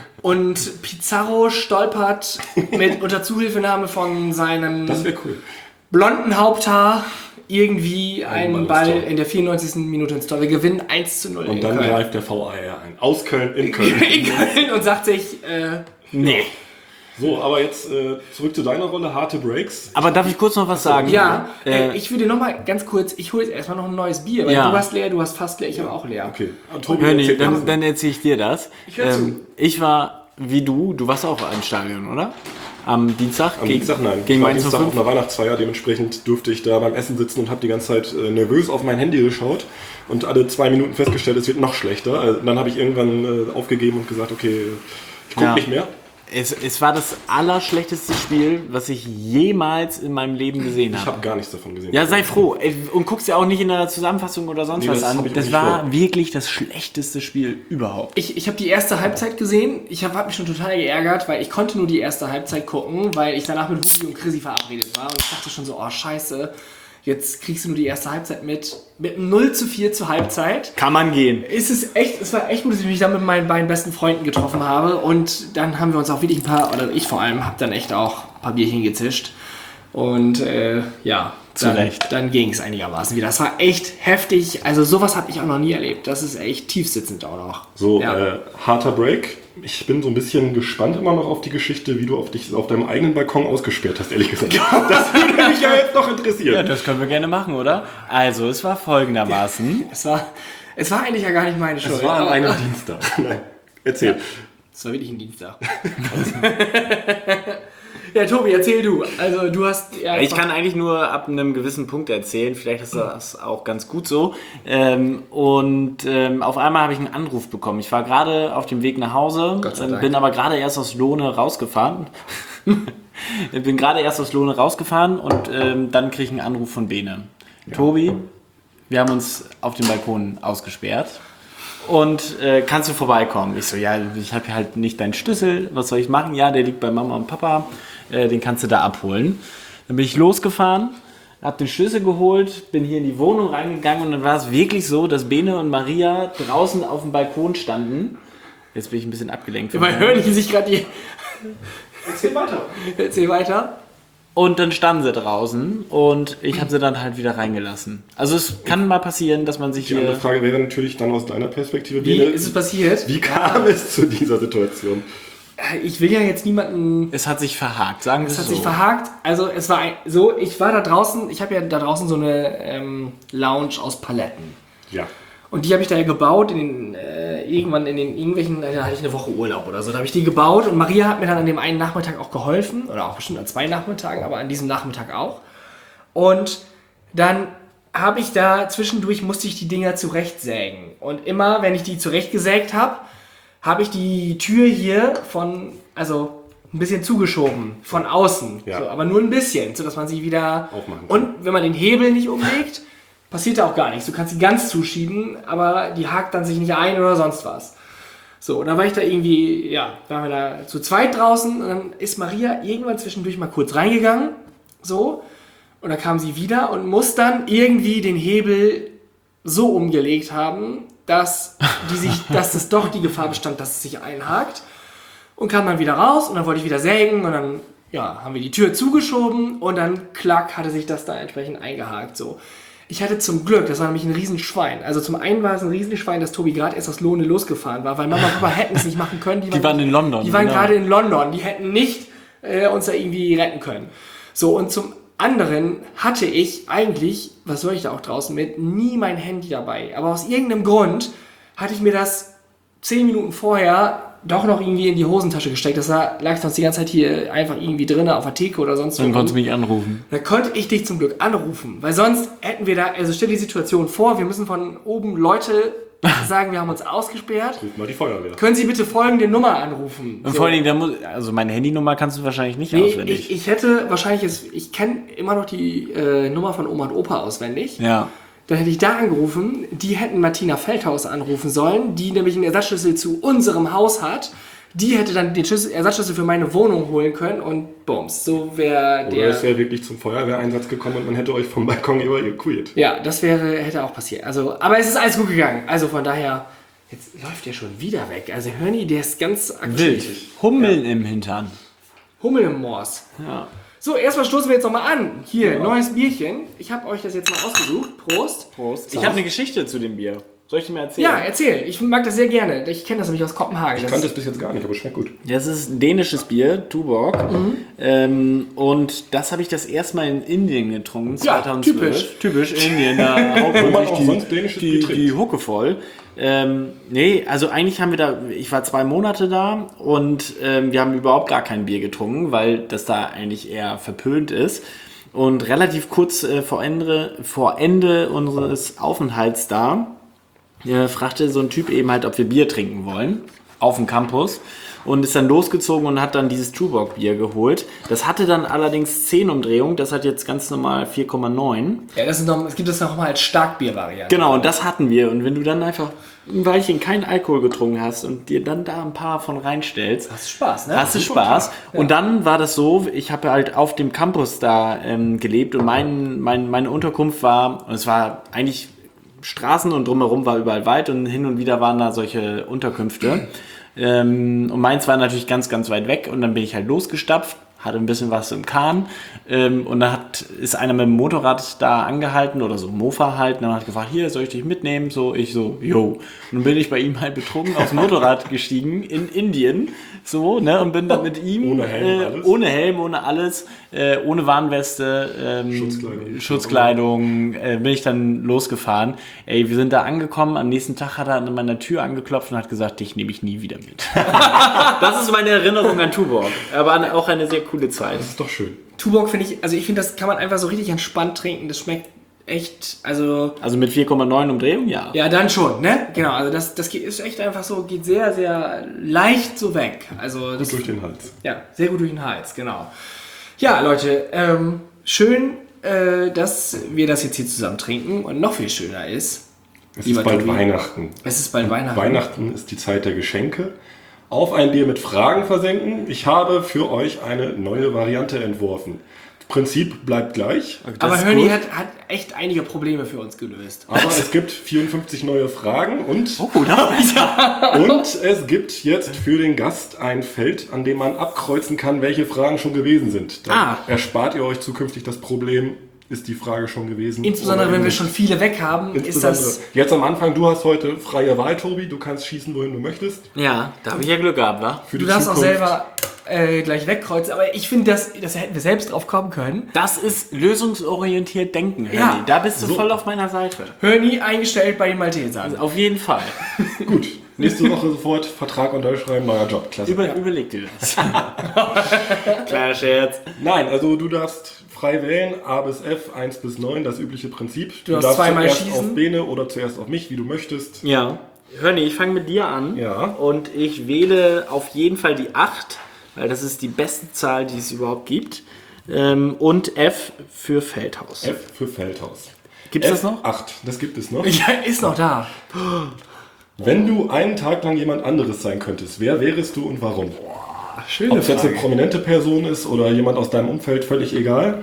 Und Pizarro stolpert mit unter Zuhilfenahme von seinem Das wäre cool. blonden Haupthaar irgendwie Ein einen Ball ins Ball Tor. in der vierundneunzigsten Minute ins Tor. Wir gewinnen eins zu null Und in dann Köln. greift der V A R ein. Aus Köln, in Köln. in Köln und sagt sich, äh, Nee. So, aber jetzt äh, zurück zu deiner Rolle, harte Breaks. Aber darf ich kurz noch was sagen? ja, Äh, äh, ich würde noch mal ganz kurz, ich hole jetzt erstmal noch ein neues Bier, weil Ja. du hast leer, du hast fast leer, ich habe auch leer. Okay. Und Tobi, Hörni, erzähl dann, mal. dann erzähle ich dir das. Ich hör zu. ich war wie du, du warst auch im Stadion, oder? Am Dienstag? Am gegen, Dienstag, nein. Gegen ich war Mainz Dienstag auf 05? einer Weihnachtsfeier, dementsprechend durfte ich da beim Essen sitzen und habe die ganze Zeit äh, nervös auf mein Handy geschaut und alle zwei Minuten festgestellt, es wird noch schlechter. Also, dann habe ich irgendwann äh, aufgegeben und gesagt, okay, ich gucke Ja. nicht mehr. Es, es war das allerschlechteste Spiel, was ich jemals in meinem Leben gesehen Ich habe. habe gar nichts davon gesehen. Ja, sei froh. Ey, und guck's dir auch nicht in der Zusammenfassung oder sonst Nee, was das hab an. ich mir Das nicht war vor. wirklich das schlechteste Spiel überhaupt. Ich, ich habe die erste Halbzeit gesehen. Ich habe hab mich schon total geärgert, weil ich konnte nur die erste Halbzeit gucken, weil ich danach mit Hugi und Chrissy verabredet war. Und ich dachte schon so, oh scheiße, jetzt kriegst du nur die erste Halbzeit mit. Mit einem null zu vier zur Halbzeit. Kann man gehen. Es ist echt, es war echt gut, dass ich mich dann mit meinen beiden besten Freunden getroffen habe. Und dann haben wir uns auch wirklich ein paar, oder ich vor allem, habe dann echt auch ein paar Bierchen gezischt. Und äh, ja, Zu dann, Recht. dann ging es einigermaßen wieder. Das war echt heftig. Also sowas habe ich auch noch nie erlebt. Das ist echt tiefsitzend auch noch. So, ja. äh, harter Break. Ich bin so ein bisschen gespannt immer noch auf die Geschichte, wie du auf dich auf deinem eigenen Balkon ausgesperrt hast, ehrlich gesagt. Das würde mich ja jetzt noch interessieren. Ja, das können wir gerne machen, oder? Also, es war folgendermaßen. Es war, es war eigentlich ja gar nicht meine Schuld. Es war an aber- einem Dienstag. Nein. Erzähl. Es war wirklich ein Dienstag. Ja, Tobi, erzähl du. Also du hast... Ja, Ich kann eigentlich nur ab einem gewissen Punkt erzählen, vielleicht ist das auch ganz gut so. Ähm, und ähm, auf einmal habe ich einen Anruf bekommen. Ich war gerade auf dem Weg nach Hause, Gott sei ähm, Dank. bin aber gerade erst aus Lohne rausgefahren. Ich bin gerade erst aus Lohne rausgefahren und ähm, dann kriege ich einen Anruf von Bene. Tobi, wir haben uns auf dem Balkon ausgesperrt. Und äh, kannst du vorbeikommen? Ich so, ja, ich habe halt nicht deinen Schlüssel. Was soll ich machen? Ja, der liegt bei Mama und Papa. Äh, den kannst du da abholen. Dann bin ich losgefahren, habe den Schlüssel geholt, bin hier in die Wohnung reingegangen und dann war es wirklich so, dass Bene und Maria draußen auf dem Balkon standen. Jetzt bin ich ein bisschen abgelenkt. von Weil mir. hören die sich gerade die... Erzähl weiter. Erzähl weiter. Und dann standen sie draußen und ich habe sie dann halt wieder reingelassen. Also es kann mal passieren, dass man sich Die andere hier... Frage wäre natürlich dann aus deiner Perspektive, Wie Bene, ist es passiert? wie kam es zu dieser Situation? Ich will ja jetzt niemanden... Es hat sich verhakt, sagen wir Es es hat so. sich verhakt. Also es war ein, so, ich war da draußen, ich habe ja da draußen so eine ähm, Lounge aus Paletten. Ja. Und die habe ich da ja gebaut, in den, äh, irgendwann in den irgendwelchen, da hatte ich eine Woche Urlaub oder so, da habe ich die gebaut und Maria hat mir dann an dem einen Nachmittag auch geholfen, oder auch bestimmt an zwei Nachmittagen, aber an diesem Nachmittag auch. Und dann habe ich da, zwischendurch musste ich die Dinger zurechtsägen. Und immer, wenn ich die zurechtgesägt habe, habe ich die Tür hier von, also ein bisschen zugeschoben, von außen. Ja. So, aber nur ein bisschen, sodass man sie wieder... Aufmachen kann. Und wenn man den Hebel nicht umlegt, passiert da auch gar nichts. Du kannst sie ganz zuschieben, aber die hakt dann sich nicht ein oder sonst was. So, und dann war ich da irgendwie, ja, waren wir da zu zweit draußen und dann ist Maria irgendwann zwischendurch mal kurz reingegangen, so, und dann kam sie wieder und muss dann irgendwie den Hebel so umgelegt haben, dass, die sich, dass es doch die Gefahr bestand, dass es sich einhakt, und kam dann wieder raus und dann wollte ich wieder sägen und dann, ja, haben wir die Tür zugeschoben und dann, klack, hatte sich das da entsprechend eingehakt, so. Ich hatte zum Glück, das war nämlich ein Riesenschwein. Also zum einen war es ein Riesenschwein, dass Tobi gerade erst aus Lohne losgefahren war, weil Mama und Papa hätten es nicht machen können. Die waren in London, Die waren genau. gerade in London. Die hätten nicht äh, uns da irgendwie retten können. So, und zum anderen hatte ich eigentlich, was soll ich da auch draußen mit, nie mein Handy dabei. Aber aus irgendeinem Grund hatte ich mir das zehn Minuten vorher doch noch irgendwie in die Hosentasche gesteckt. Das lag lag sonst die ganze Zeit hier einfach irgendwie drin auf der Theke oder sonst Dann wo. konntest du mich anrufen. Da konnte ich dich zum Glück anrufen, weil sonst hätten wir da, also stell dir die Situation vor, wir müssen von oben Leute sagen, wir haben uns ausgesperrt. Ruf mal die Feuerwehr. Können Sie bitte folgende Nummer anrufen? Und So. vor allen Dingen, da muss, also meine Handynummer kannst du wahrscheinlich nicht Nee, auswendig. ich, ich hätte wahrscheinlich, jetzt, ich kenne immer noch die äh, Nummer von Oma und Opa auswendig. ja. Dann hätte ich da angerufen, die hätten Martina Feldhaus anrufen sollen, die nämlich einen Ersatzschlüssel zu unserem Haus hat. Die hätte dann den Schlüssel, Ersatzschlüssel für meine Wohnung holen können und bums, so wäre Oder der... es wäre wirklich zum Feuerwehreinsatz gekommen und man hätte euch vom Balkon evakuiert. Ja, das wäre, hätte auch passiert. Also, aber es ist alles gut gegangen. Also von daher, jetzt läuft der schon wieder weg. Also Hörni, der ist ganz aktiv. Wild. Hummeln im Hintern. Hummel im Moors. Ja. So, erstmal stoßen wir jetzt nochmal an. Hier, neues Bierchen. Ich habe euch das jetzt mal ausgesucht. Prost. Prost. Ich habe eine Geschichte zu dem Bier. Soll ich dir mal erzählen? Ja, erzähl. Ich mag das sehr gerne. Ich kenne das nämlich aus Kopenhagen. Ich Das- kannte es bis jetzt gar nicht, aber schmeckt gut. Das ist ein dänisches Bier, Tuborg. Ähm, und das habe ich das erste Mal in Indien getrunken, Ja, zweitausendzwölf. Typisch Indien, da haut Wo man man auch sich sonst die, dänisches die, Bier trinkt. die Hucke voll. Ähm, nee, also eigentlich haben wir da, ich war zwei Monate da und ähm, wir haben überhaupt gar kein Bier getrunken, weil das da eigentlich eher verpönt ist. Und relativ kurz äh, vor, Ende, vor Ende unseres Aufenthalts da, äh, fragte so ein Typ eben halt, ob wir Bier trinken wollen auf dem Campus. und ist dann losgezogen und hat dann dieses Tuborg-Bier geholt. Das hatte dann allerdings zehn Umdrehungen, das hat jetzt ganz normal vier Komma neun. Ja, das ist noch, es gibt das noch mal als Starkbier-Variante. Genau, und das hatten wir. Und wenn du dann einfach ein Weilchen keinen Alkohol getrunken hast und dir dann da ein paar von reinstellst, hast du Spaß, ne? Hast du Spaß. Ja. Und dann war das so, ich habe halt auf dem Campus da ähm, gelebt und mein, mein, meine Unterkunft war, und es war eigentlich Straßen und drumherum war überall Wald und hin und wieder waren da solche Unterkünfte. ähm, und meins war natürlich ganz, ganz weit weg und dann bin ich halt losgestapft, hatte ein bisschen was im Kahn ähm, und dann hat, ist einer mit dem Motorrad da angehalten oder so Mofa halt und dann hat gefragt, hier, soll ich dich mitnehmen? So, ich so, yo. Und dann bin ich bei ihm halt betrunken aufs Motorrad gestiegen in Indien, so, ne, und bin dann mit ihm Ohne Helm, äh, alles? ohne Helm, ohne alles, äh, ohne Warnweste, ähm, Schutzkleidung. Schutzkleidung, äh, bin ich dann losgefahren. Ey, wir sind da angekommen, am nächsten Tag hat er an meiner Tür angeklopft und hat gesagt, dich nehme ich nie wieder mit. Das ist meine Erinnerung an Tuborg, aber an, auch eine sehr coole Zeit. Das ist doch schön. Tuborg finde ich, also ich finde, das kann man einfach so richtig entspannt trinken. Das schmeckt echt, also... Also mit vier Komma neun Umdrehung, ja. Ja, dann schon, ne? Genau, also das, das geht, ist echt einfach so, geht sehr, sehr leicht so weg. Also das, Durch den Hals. ja, sehr gut durch den Hals, genau. Ja, Leute, ähm, schön, äh, dass wir das jetzt hier zusammen trinken und noch viel schöner ist, Es Lieber ist bald Tobi. Weihnachten. es ist bald Weihnachten. Weihnachten ist die Zeit der Geschenke. Auf ein Bier mit Fragen versenken. Ich habe für euch eine neue Variante entworfen. Das Prinzip bleibt gleich, Aber ist Hörni gut. hat, hat echt einige Probleme für uns gelöst. aber es gibt vierundfünfzig neue Fragen und, Oh, da und es gibt jetzt für den Gast ein Feld, an dem man abkreuzen kann, welche Fragen schon gewesen sind. Dann Ah. erspart ihr euch zukünftig das Problem, ist die Frage schon gewesen. Insbesondere oder wenn wir nicht. schon viele weg haben, ist Insbesondere das... jetzt am Anfang, du hast heute freie Wahl, Tobi. Du kannst schießen, wohin du möchtest. Ja, da habe ich ja Glück gehabt, wa? Für Du die darfst auch Zukunft. selber äh, gleich wegkreuzen, aber ich finde, das, das hätten wir selbst drauf kommen können. Das ist lösungsorientiert denken, Hörni. Ja. Da bist du So. voll auf meiner Seite. Hörni eingestellt bei den Maltesern. Auf jeden Fall. Gut, nächste Woche sofort Vertrag unterschreiben, neuer Job. Klasse. Über, Überleg dir das. Kleiner Scherz. Nein, also du darfst frei wählen, A bis F, eins bis neun, das übliche Prinzip. Du darfst darfst zweimal zuerst schießen. auf Bene oder zuerst auf mich, wie du möchtest. Ja. Hörni, ich fange mit dir an. Ja. Und ich wähle auf jeden Fall die acht, weil das ist die beste Zahl, die es überhaupt gibt. Ähm, und F für Feldhaus. F für Feldhaus. Gibt es F das noch? acht, das gibt es noch. Ja, ist noch da. Wenn du einen Tag lang jemand anderes sein könntest, wer wärest du und warum? Schöne Ob es jetzt eine prominente Person ist oder jemand aus deinem Umfeld, völlig egal.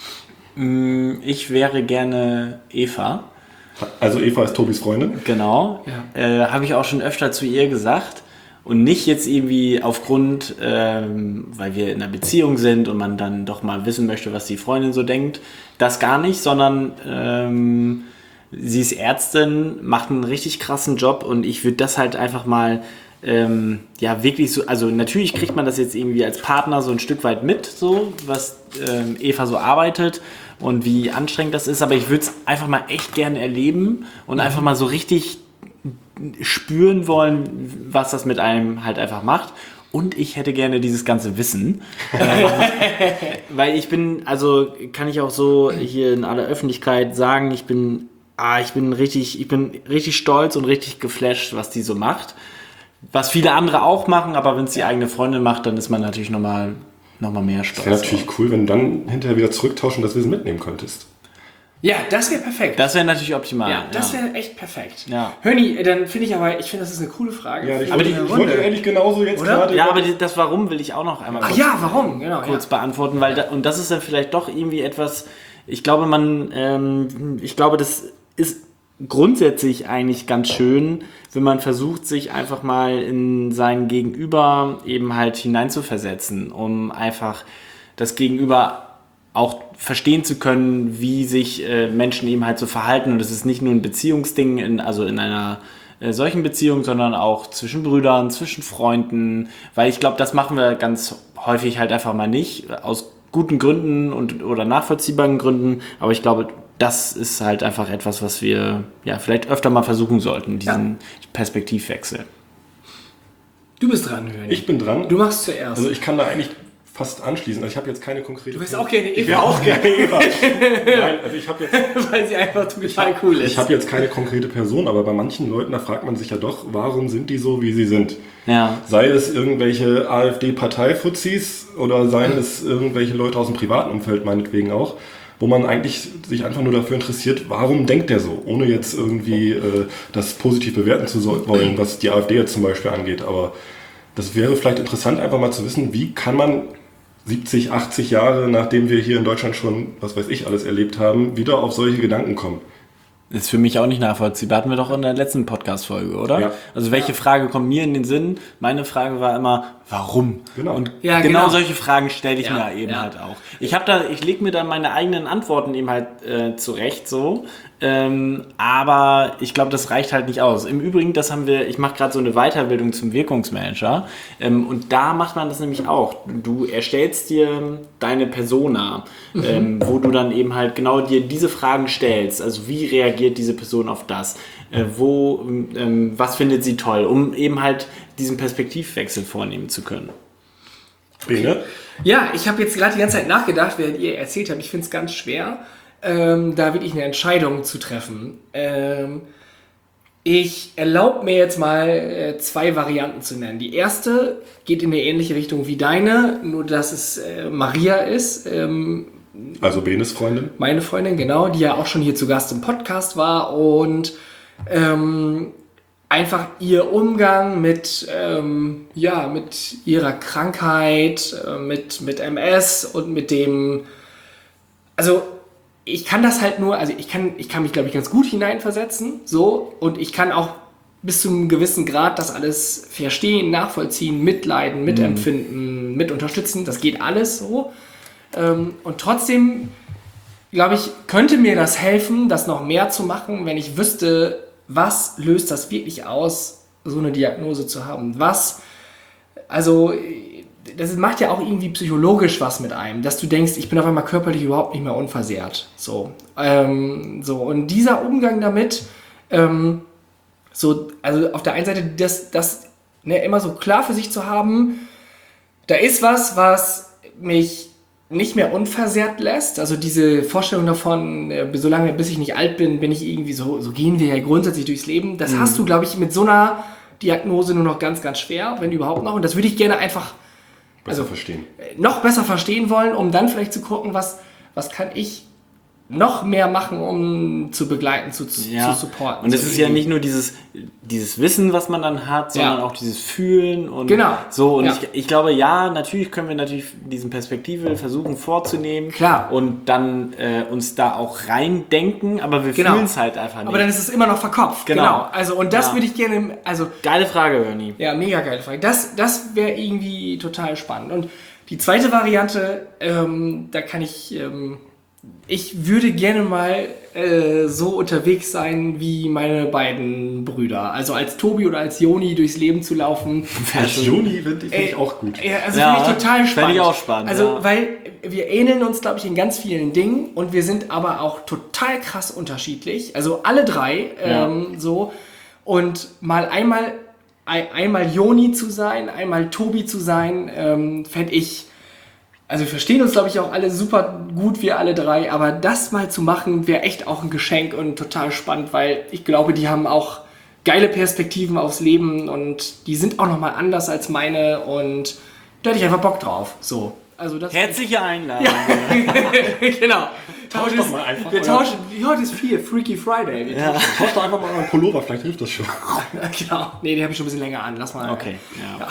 Ich wäre gerne Eva. Also Eva ist Tobis Freundin. Genau. Äh, Habe ich auch schon öfter zu ihr gesagt. Und nicht jetzt irgendwie aufgrund, ähm, weil wir in einer Beziehung sind und man dann doch mal wissen möchte, was die Freundin so denkt. Das gar nicht, sondern ähm, sie ist Ärztin, macht einen richtig krassen Job und ich würde das halt einfach mal, ähm, ja, wirklich so, also natürlich kriegt man das jetzt irgendwie als Partner so ein Stück weit mit, so, was ähm, Eva so arbeitet und wie anstrengend das ist, aber ich würde es einfach mal echt gerne erleben und einfach mal so richtig spüren wollen, was das mit einem halt einfach macht. Und ich hätte gerne dieses ganze Wissen. ähm, weil ich bin, also kann ich auch so hier in aller Öffentlichkeit sagen, ich bin, ah, ich bin richtig, ich bin richtig stolz und richtig geflasht, was die so macht. Was viele andere auch machen, aber wenn es die eigene Freundin macht, dann ist man natürlich nochmal noch mal mehr stolz. Wäre natürlich cool, wenn du dann hinterher wieder zurücktauschen und das Wissen mitnehmen könntest. Ja, das wäre perfekt. Das wäre natürlich optimal. ja, das wäre echt perfekt. Ja. Hörni, dann finde ich aber, ich finde, das ist eine coole Frage. Ja, ich, für wollte, eine ich Runde. wollte eigentlich genauso jetzt Oder? gerade... Ja, aber die, das Warum will ich auch noch einmal Ach kurz, ja, warum? Genau. kurz Ja. beantworten, weil da, und das ist dann vielleicht doch irgendwie etwas, ich glaube, man, ähm, ich glaube, das ist grundsätzlich eigentlich ganz schön, wenn man versucht, sich einfach mal in sein Gegenüber eben halt hineinzuversetzen, um einfach das Gegenüber auch verstehen zu können, wie sich äh, Menschen eben halt so verhalten. Und es ist nicht nur ein Beziehungsding, in, also in einer äh, solchen Beziehung, sondern auch zwischen Brüdern, zwischen Freunden, weil ich glaube, das machen wir ganz häufig halt einfach mal nicht, aus guten Gründen und oder nachvollziehbaren Gründen, aber ich glaube, das ist halt einfach etwas, was wir ja vielleicht öfter mal versuchen sollten, diesen Perspektivwechsel. Du bist dran, Hörni. Ich bin dran. Du machst zuerst. Also ich kann da eigentlich fast anschließen. Also ich habe jetzt keine konkrete... Du bist auch gerne Eva. Ich wäre auch gerne Eva. Nein, also ich habe jetzt... Weil sie einfach total cool ist. Ich habe jetzt keine konkrete Person, aber bei manchen Leuten, da fragt man sich ja doch, warum sind die so, wie sie sind? Ja. Sei es irgendwelche AfD-Parteifuzis oder seien es irgendwelche Leute aus dem privaten Umfeld meinetwegen auch, wo man eigentlich sich einfach nur dafür interessiert, warum denkt der so, ohne jetzt irgendwie äh, das positiv bewerten zu so- wollen, was die AfD jetzt zum Beispiel angeht. Aber das wäre vielleicht interessant, einfach mal zu wissen, wie kann man siebzig, achtzig Jahre, nachdem wir hier in Deutschland schon, was weiß ich, alles erlebt haben, wieder auf solche Gedanken kommen. Ist für mich auch nicht nachvollziehbar. Hatten wir doch in der letzten Podcast-Folge, oder? Ja. Also welche Frage kommt mir in den Sinn? Meine Frage war immer, warum? Genau. Und Ja, genau, genau. solche Fragen stelle ich Ja, mir eben ja. halt auch. Ich habe da, ich lege mir dann meine eigenen Antworten eben halt äh, zurecht so. Ähm, aber ich glaube, das reicht halt nicht aus. Im Übrigen, das haben wir, ich mache gerade so eine Weiterbildung zum Wirkungsmanager ähm, und da macht man das nämlich auch. Du erstellst dir deine Persona, Mhm. ähm, wo du dann eben halt genau dir diese Fragen stellst. Also wie reagiert diese Person auf das? Äh, wo, ähm, was findet sie toll? Um eben halt diesen Perspektivwechsel vornehmen zu können. Bene? Ja, ich habe jetzt gerade die ganze Zeit nachgedacht, während ihr erzählt habt. Ich finde es ganz schwer, ähm, da wirklich eine Entscheidung zu treffen. Ähm, ich erlaube mir jetzt mal äh, zwei Varianten zu nennen. Die erste geht in eine ähnliche Richtung wie deine, nur dass es äh, Maria ist, ähm, Also Benes Freundin? meine Freundin, genau, die ja auch schon hier zu Gast im Podcast war und ähm, einfach ihr Umgang mit, ähm, ja, mit ihrer Krankheit, äh, mit, mit M S und mit dem, also ich kann das halt nur, also ich kann, ich kann mich, glaube ich, ganz gut hineinversetzen, so, und ich kann auch bis zu einem gewissen Grad das alles verstehen, nachvollziehen, mitleiden, mitempfinden, mit unterstützen, das geht alles so. Ähm, und trotzdem, glaube ich, könnte mir das helfen, das noch mehr zu machen, wenn ich wüsste, was löst das wirklich aus, so eine Diagnose zu haben. Was, also, das macht ja auch irgendwie psychologisch was mit einem, dass du denkst, ich bin auf einmal körperlich überhaupt nicht mehr unversehrt. So, ähm, so. Und dieser Umgang damit, ähm, so, also auf der einen Seite das, das ne, immer so klar für sich zu haben, da ist was, was mich nicht mehr unversehrt lässt. Also diese Vorstellung davon, äh, solange bis ich nicht alt bin, bin ich irgendwie so, so gehen wir ja grundsätzlich durchs Leben. Das hast du, glaube ich, mit so einer Diagnose nur noch ganz, ganz schwer, wenn überhaupt noch. Und das würde ich gerne einfach Besser Also- verstehen. noch besser verstehen wollen, um dann vielleicht zu gucken, was, was kann ich noch mehr machen, um zu begleiten, zu, Ja. zu supporten. Und es so ist ja irgendwie. nicht nur dieses, dieses Wissen, was man dann hat, sondern Ja. auch dieses Fühlen und Genau. so. Und Ja. ich, ich glaube, ja, natürlich können wir natürlich diesen Perspektive versuchen vorzunehmen. Klar. Und dann äh, uns da auch reindenken, aber wir Genau. fühlen es halt einfach nicht. Aber dann ist es immer noch verkopft. Genau. Also, und das Ja. würde ich gerne, also, Geile Frage, Bernie. ja, mega geile Frage. Das, das wäre irgendwie total spannend. Und die zweite Variante, ähm, da kann ich, ähm, ich würde gerne mal äh, so unterwegs sein wie meine beiden Brüder. Also als Tobi oder als Joni durchs Leben zu laufen. Als Juni finde ich, find ich auch gut. Ja, also Ja, finde ich total fänd spannend. ich auch spannend, Also, ja. weil wir ähneln uns, glaube ich, in ganz vielen Dingen und wir sind aber auch total krass unterschiedlich. Also alle drei Ja. ähm, so. Und mal einmal, ein, einmal Joni zu sein, einmal Tobi zu sein, ähm, fände ich. Also wir verstehen uns, glaube ich, auch alle super gut, wir alle drei, aber das mal zu machen, wäre echt auch ein Geschenk und total spannend, weil ich glaube, die haben auch geile Perspektiven aufs Leben und die sind auch nochmal anders als meine und da hätte ich einfach Bock drauf. So. Also das Herzliche Einladung. genau. Tausch doch mal einfach, Wir oder? tauschen. Heute ist viel. Freaky Friday. Wir Ja. Tausch doch einfach mal einen Pullover, vielleicht hilft das schon. tauschen. Genau. Nee, den habe ich schon ein bisschen länger an. Lass mal. Okay, ja.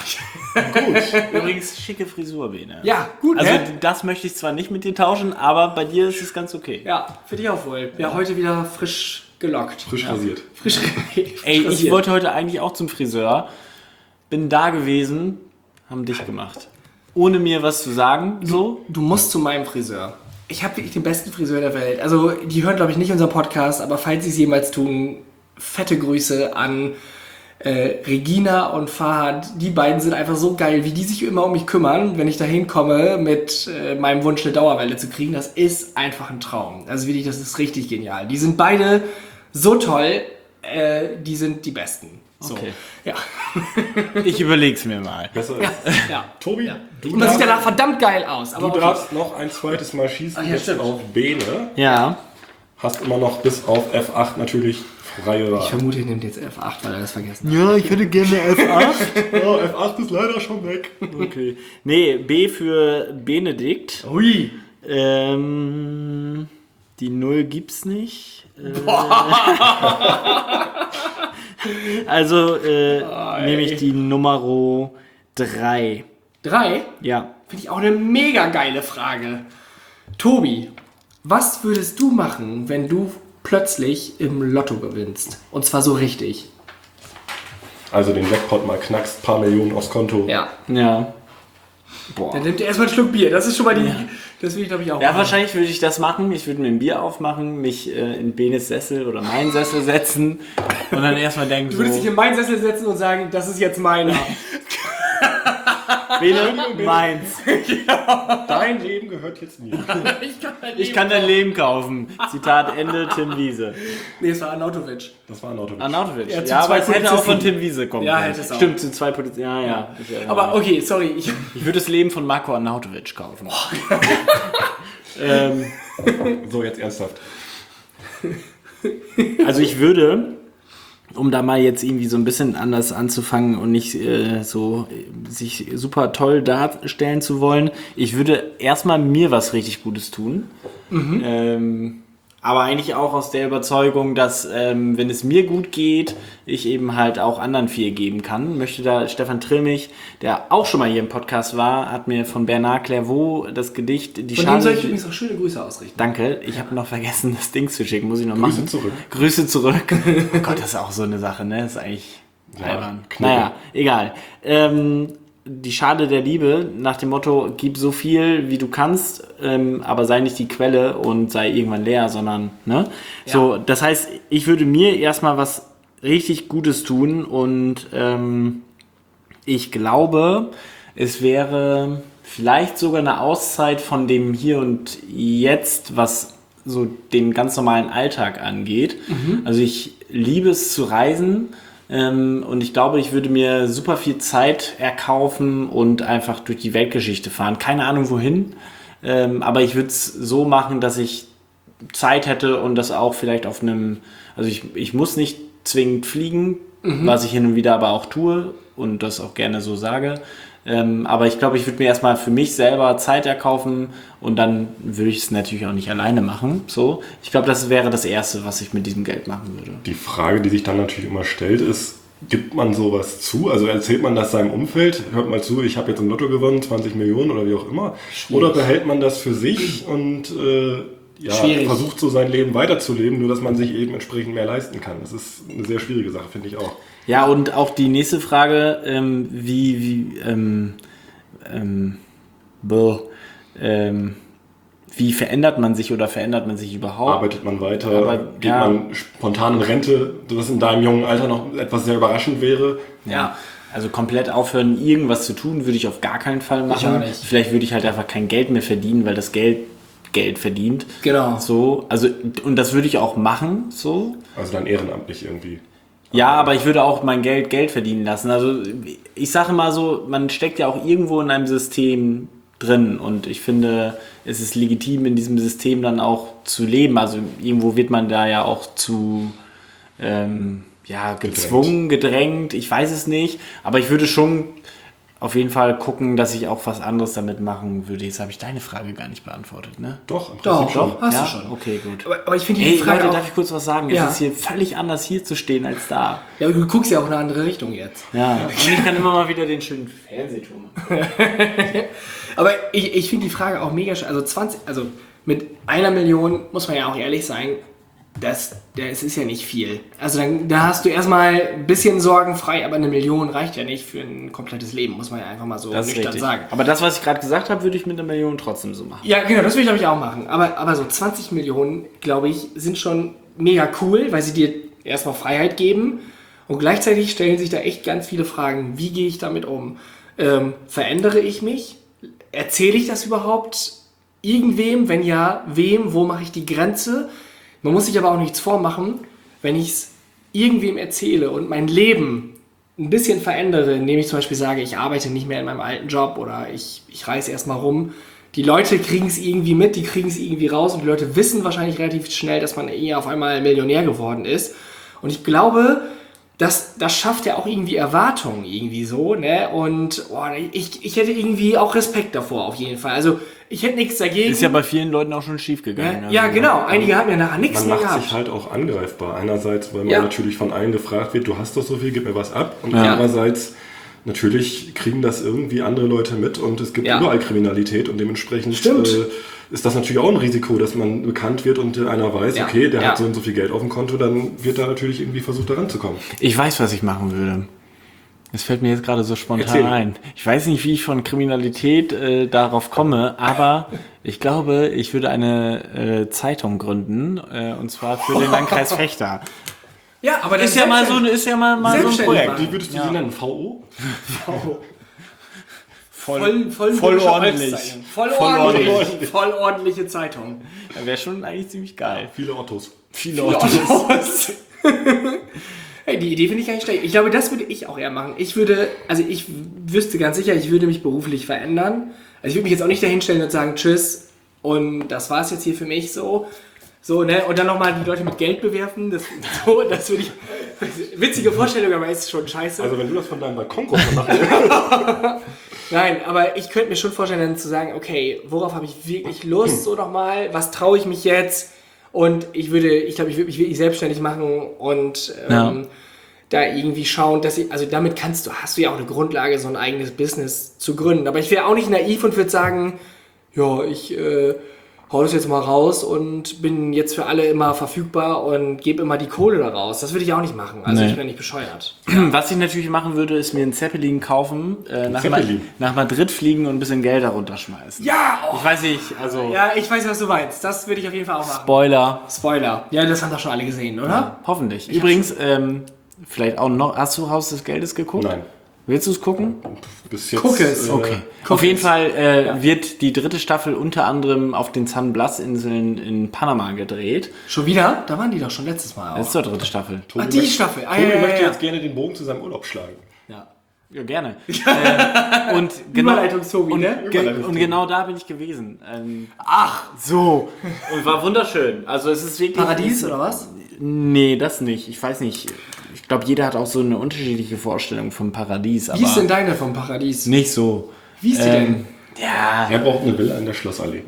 Ja, Übrigens, schicke Frisur, Bene. ja gut. Also hä? das möchte ich zwar nicht mit dir tauschen, aber bei dir ist es ganz okay. Ja, für dich auch wohl. Ja, heute wieder frisch gelockt. Frisch ja. rasiert. Frisch, frisch Ey, ich rasiert. wollte heute eigentlich auch zum Friseur, bin da gewesen, haben dich gemacht. Ohne mir was zu sagen, so. Du musst zu meinem Friseur. Ich habe wirklich den besten Friseur der Welt. Also, die hören, glaube ich, nicht unseren Podcast, aber falls sie es jemals tun, fette Grüße an äh, Regina und Fahad. Die beiden sind einfach so geil, wie die sich immer um mich kümmern, wenn ich da hinkomme mit äh, meinem Wunsch, eine Dauerwelle zu kriegen. Das ist einfach ein Traum. Also wirklich, das ist richtig genial. Die sind beide so toll, äh, die sind die Besten. So. Okay. Ja. Ich überleg's mir mal. Besser Ja. ist. ja. Tobi, Ja. du, Und das sieht danach darfst, verdammt geil aus. Aber du okay. darfst noch ein zweites Mal schießen Ach ja, jetzt stimmt. auf Bene. Ja. Hast immer noch bis auf F acht natürlich freie Wahl. Ich vermute, er nimmt jetzt F acht, weil er das vergessen hat. Ja, ich hätte gerne F acht. Oh, F acht ist leider schon weg. Okay. Nee, B für Benedikt. Ui. Ähm, die Null gibt's nicht. Äh, also äh, nehme ich die Nummer drei. Drei? Ja. Finde ich auch eine mega geile Frage. Tobi, was würdest du machen, wenn du plötzlich im Lotto gewinnst? Und zwar so richtig. Also den Jackpot mal knackst, paar Millionen aufs Konto. Ja. Ja. Boah. Dann nimmt er erstmal einen Schluck Bier. Das ist schon mal die. Das will ich, glaube ich, auch Ja, machen. wahrscheinlich würde ich das machen. Ich würde mir ein Bier aufmachen, mich äh, in Benes Sessel oder meinen Sessel setzen und dann erstmal denken, Du würdest dich so, in meinen Sessel setzen und sagen, das ist jetzt meiner. Bene, meins. Dein Leben gehört jetzt mir. ich kann dein Ich kann dein Leben kaufen. Zitat Ende, Tim Wiese. Nee, es war Arnautovic. Das war ein Auto. Arnautovic. Ja, Ja, zu aber zwei es hätte auch von Polizisten. Tim Wiese kommen Ja, können. hätte es auch. Stimmt, zu zwei Polizisten. Ja, ja. Ich erinnere Aber mich. okay, sorry. Ich, Ich würde das Leben von Marco Arnautovic kaufen. ähm, So, jetzt ernsthaft. also ich würde, um da mal jetzt irgendwie so ein bisschen anders anzufangen und nicht äh, so äh, sich super toll darstellen zu wollen, ich würde erstmal mir was richtig Gutes tun. Mhm. Ähm, aber eigentlich auch aus der Überzeugung, dass ähm, wenn es mir gut geht, ich eben halt auch anderen viel geben kann. Möchte da Stefan Trimmich, der auch schon mal hier im Podcast war, hat mir von Bernard Clairvaux das Gedicht Die von dem soll ich Schale... übrigens auch schöne Grüße ausrichten. Danke, ich habe noch vergessen, das Ding zu schicken, muss ich noch Grüße machen. zurück. Grüße zurück. Oh Gott, das ist auch so eine Sache, ne? Das ist eigentlich Ja, albern. Knippe. Naja, egal. Ähm, die Schale der Liebe nach dem Motto, gib so viel, wie du kannst, ähm, aber sei nicht die Quelle und sei irgendwann leer, sondern, ne? Ja. So, das heißt, ich würde mir erstmal was richtig Gutes tun und ähm, ich glaube, es wäre vielleicht sogar eine Auszeit von dem Hier und Jetzt, was so den ganz normalen Alltag angeht. Also ich liebe es zu reisen ähm, und ich glaube, ich würde mir super viel Zeit erkaufen und einfach durch die Weltgeschichte fahren. Keine Ahnung wohin, ähm, aber ich würde es so machen, dass ich Zeit hätte und das auch vielleicht auf einem, also ich, ich muss nicht zwingend fliegen, was ich hin und wieder aber auch tue und das auch gerne so sage. Ähm, aber ich glaube, ich würde mir erstmal für mich selber Zeit erkaufen und dann würde ich es natürlich auch nicht alleine machen. So, ich glaube, das wäre das Erste, was ich mit diesem Geld machen würde. Die Frage, die sich dann natürlich immer stellt, ist, gibt man sowas zu? Also erzählt man das seinem Umfeld? Hört mal zu, ich habe jetzt im Lotto gewonnen, zwanzig Millionen oder wie auch immer. Schwierig. Oder behält man das für sich und äh, ja, Schwierig. versucht so sein Leben weiterzuleben, nur dass man sich eben entsprechend mehr leisten kann? Das ist eine sehr schwierige Sache, finde ich auch. Ja, und auch die nächste Frage, ähm, wie, wie, ähm, ähm, boah, ähm, wie verändert man sich oder verändert man sich überhaupt? Arbeitet man weiter? Aber, geht ja. man spontan in Rente? Was in deinem jungen Alter noch etwas sehr überraschend wäre. Ja, also komplett aufhören, irgendwas zu tun, würde ich auf gar keinen Fall machen. auch nicht. Vielleicht würde ich halt einfach kein Geld mehr verdienen, weil das Geld Geld verdient. Genau. So, also, und das würde ich auch machen, so. Also dann ehrenamtlich irgendwie. Ja, aber ich würde auch mein Geld Geld verdienen lassen. Also ich sage mal so, man steckt ja auch irgendwo in einem System drin und ich finde, es ist legitim, in diesem System dann auch zu leben. Also irgendwo wird man da ja auch zu ähm, ja, gezwungen, gedrängt, ich weiß es nicht. Aber ich würde schon auf jeden Fall gucken, dass ich auch was anderes damit machen würde. Jetzt habe ich deine Frage gar nicht beantwortet, ne? Doch, im Doch, Prinzip schon. Hast ja? du schon. Okay, gut. Aber, aber ich finde die Hey Frage Leute, auch, darf ich kurz was sagen? Ja. Es ist hier völlig anders, hier zu stehen als da. ja, du guckst ja auch in eine andere Richtung jetzt. Ja, und ich kann immer mal wieder den schönen Fernsehturm machen. Aber ich, ich finde die Frage auch mega schön. Also zwanzig, also mit einer Million muss man ja auch ehrlich sein, das, das ist ja nicht viel. Also dann, da hast du erstmal ein bisschen sorgenfrei, aber eine Million reicht ja nicht für ein komplettes Leben, muss man ja einfach mal so Das ist nüchtern richtig. sagen. Aber das, was ich gerade gesagt habe, würde ich mit einer Million trotzdem so machen. Ja, genau, das will ich glaube ich auch machen. Aber, aber so zwanzig Millionen, glaube ich, sind schon mega cool, weil sie dir erstmal Freiheit geben und gleichzeitig stellen sich da echt ganz viele Fragen. Wie gehe ich damit um? Ähm, verändere ich mich? Erzähle ich das überhaupt irgendwem? Wenn ja, wem? Wo mache ich die Grenze? Man muss sich aber auch nichts vormachen, wenn ich es irgendwem erzähle und mein Leben ein bisschen verändere, indem ich zum Beispiel sage, ich arbeite nicht mehr in meinem alten Job oder ich, ich reise erstmal rum. Die Leute kriegen es irgendwie mit, die kriegen es irgendwie raus und die Leute wissen wahrscheinlich relativ schnell, dass man eher auf einmal Millionär geworden ist. Und ich glaube, das, das schafft ja auch irgendwie Erwartungen irgendwie so, ne? Und oh, ich, ich hätte irgendwie auch Respekt davor auf jeden Fall. Also ich hätte nichts dagegen. Ist ja bei vielen Leuten auch schon schief gegangen. Ja, ja, genau. Einige haben ja nachher nichts Man mehr macht gehabt. sich halt auch angreifbar. Einerseits, weil man Ja. natürlich von allen gefragt wird, du hast doch so viel, gib mir was ab. Und Ja. andererseits, natürlich kriegen das irgendwie andere Leute mit und es gibt Ja. überall Kriminalität und dementsprechend Stimmt. äh, ist das natürlich auch ein Risiko, dass man bekannt wird und einer weiß, Ja. okay, der Ja. hat so und so viel Geld auf dem Konto, dann wird da natürlich irgendwie versucht, da ranzukommen. Ich weiß, was ich machen würde. Das fällt mir jetzt gerade so spontan Erzähl. ein. Ich weiß nicht, wie ich von Kriminalität äh, darauf komme, aber ich glaube, ich würde eine äh, Zeitung gründen, äh, und zwar für den Landkreis Fechter. Ja, aber das Ist ja mal so, ein- ist ja mal, mal so ein Selbstständig Projekt. machen. Wie würdest du Ja. sie nennen? V O? Voll, voll, voll bürgische ordentlich. Volkszeitung. Voll, Voll ordentlich. ordentlich. Voll ordentliche Zeitung. Wäre schon eigentlich ziemlich geil. Viele Ottos. Viele Ottos. Hey, die Idee finde ich gar nicht schlecht. Ich glaube, das würde ich auch eher machen. Ich würde, also ich wüsste ganz sicher, ich würde mich beruflich verändern. Also ich würde mich jetzt auch nicht dahinstellen und sagen, tschüss, und das war es jetzt hier für mich so. So, ne? Und dann nochmal die Leute mit Geld bewerfen. Das, so, das würde ich. Witzige Vorstellung, aber ist schon scheiße. Also wenn du das von deinem Balkon kommst, machen wir. Nein, aber ich könnte mir schon vorstellen, dann zu sagen, okay, worauf habe ich wirklich Lust, so nochmal, was traue ich mich jetzt? Und ich würde, ich glaube, ich würde mich wirklich selbstständig machen und ähm, Ja. da irgendwie schauen, dass ich, also damit kannst du, hast du ja auch eine Grundlage, so ein eigenes Business zu gründen. Aber ich wäre auch nicht naiv und würde sagen, ja, ich äh, hau das jetzt mal raus und bin jetzt für alle immer verfügbar und gebe immer die Kohle da raus. Das würde ich auch nicht machen. Also Nee. ich bin ja nicht bescheuert. Was ich natürlich machen würde, ist mir einen Zeppelin kaufen, äh, nach, Ma Zeppelin? nach Madrid fliegen und ein bisschen Geld darunter schmeißen. Ja, oh, Ich weiß nicht, also ja, ich weiß, was du meinst. Das würde ich auf jeden Fall auch machen. Spoiler. Spoiler. Ja, das haben doch schon alle gesehen, oder? Hoffentlich. Übrigens, ähm, vielleicht auch noch, hast du Haus des Geldes geguckt? Nein. Willst du es gucken? Bis jetzt. Guck es. äh, Okay. Guck Auf jeden es. Fall äh, wird die dritte Staffel unter anderem auf den San Blas-Inseln in Panama gedreht. Schon wieder? Da waren die doch schon letztes Mal Das auch. ist die dritte Staffel. Tobi Ah, die möchte- Staffel. Ah, Tobi ja, ja, möchte ja. jetzt gerne den Bogen zu seinem Urlaub schlagen. Ja. Ja, gerne. äh, und genau, Überleitungstobi, und, ne? ge Überleitungstobi. und genau da bin ich gewesen. Ähm, ach, so. Und war wunderschön. Also es ist wirklich... Paradies oder was? Nee, das nicht. Ich weiß nicht. Ich glaube, jeder hat auch so eine unterschiedliche Vorstellung vom Paradies. Aber Wie ist denn deine vom Paradies? nicht so. Wie ist die Ähm, ja, Er braucht eine Villa in der Schlossallee.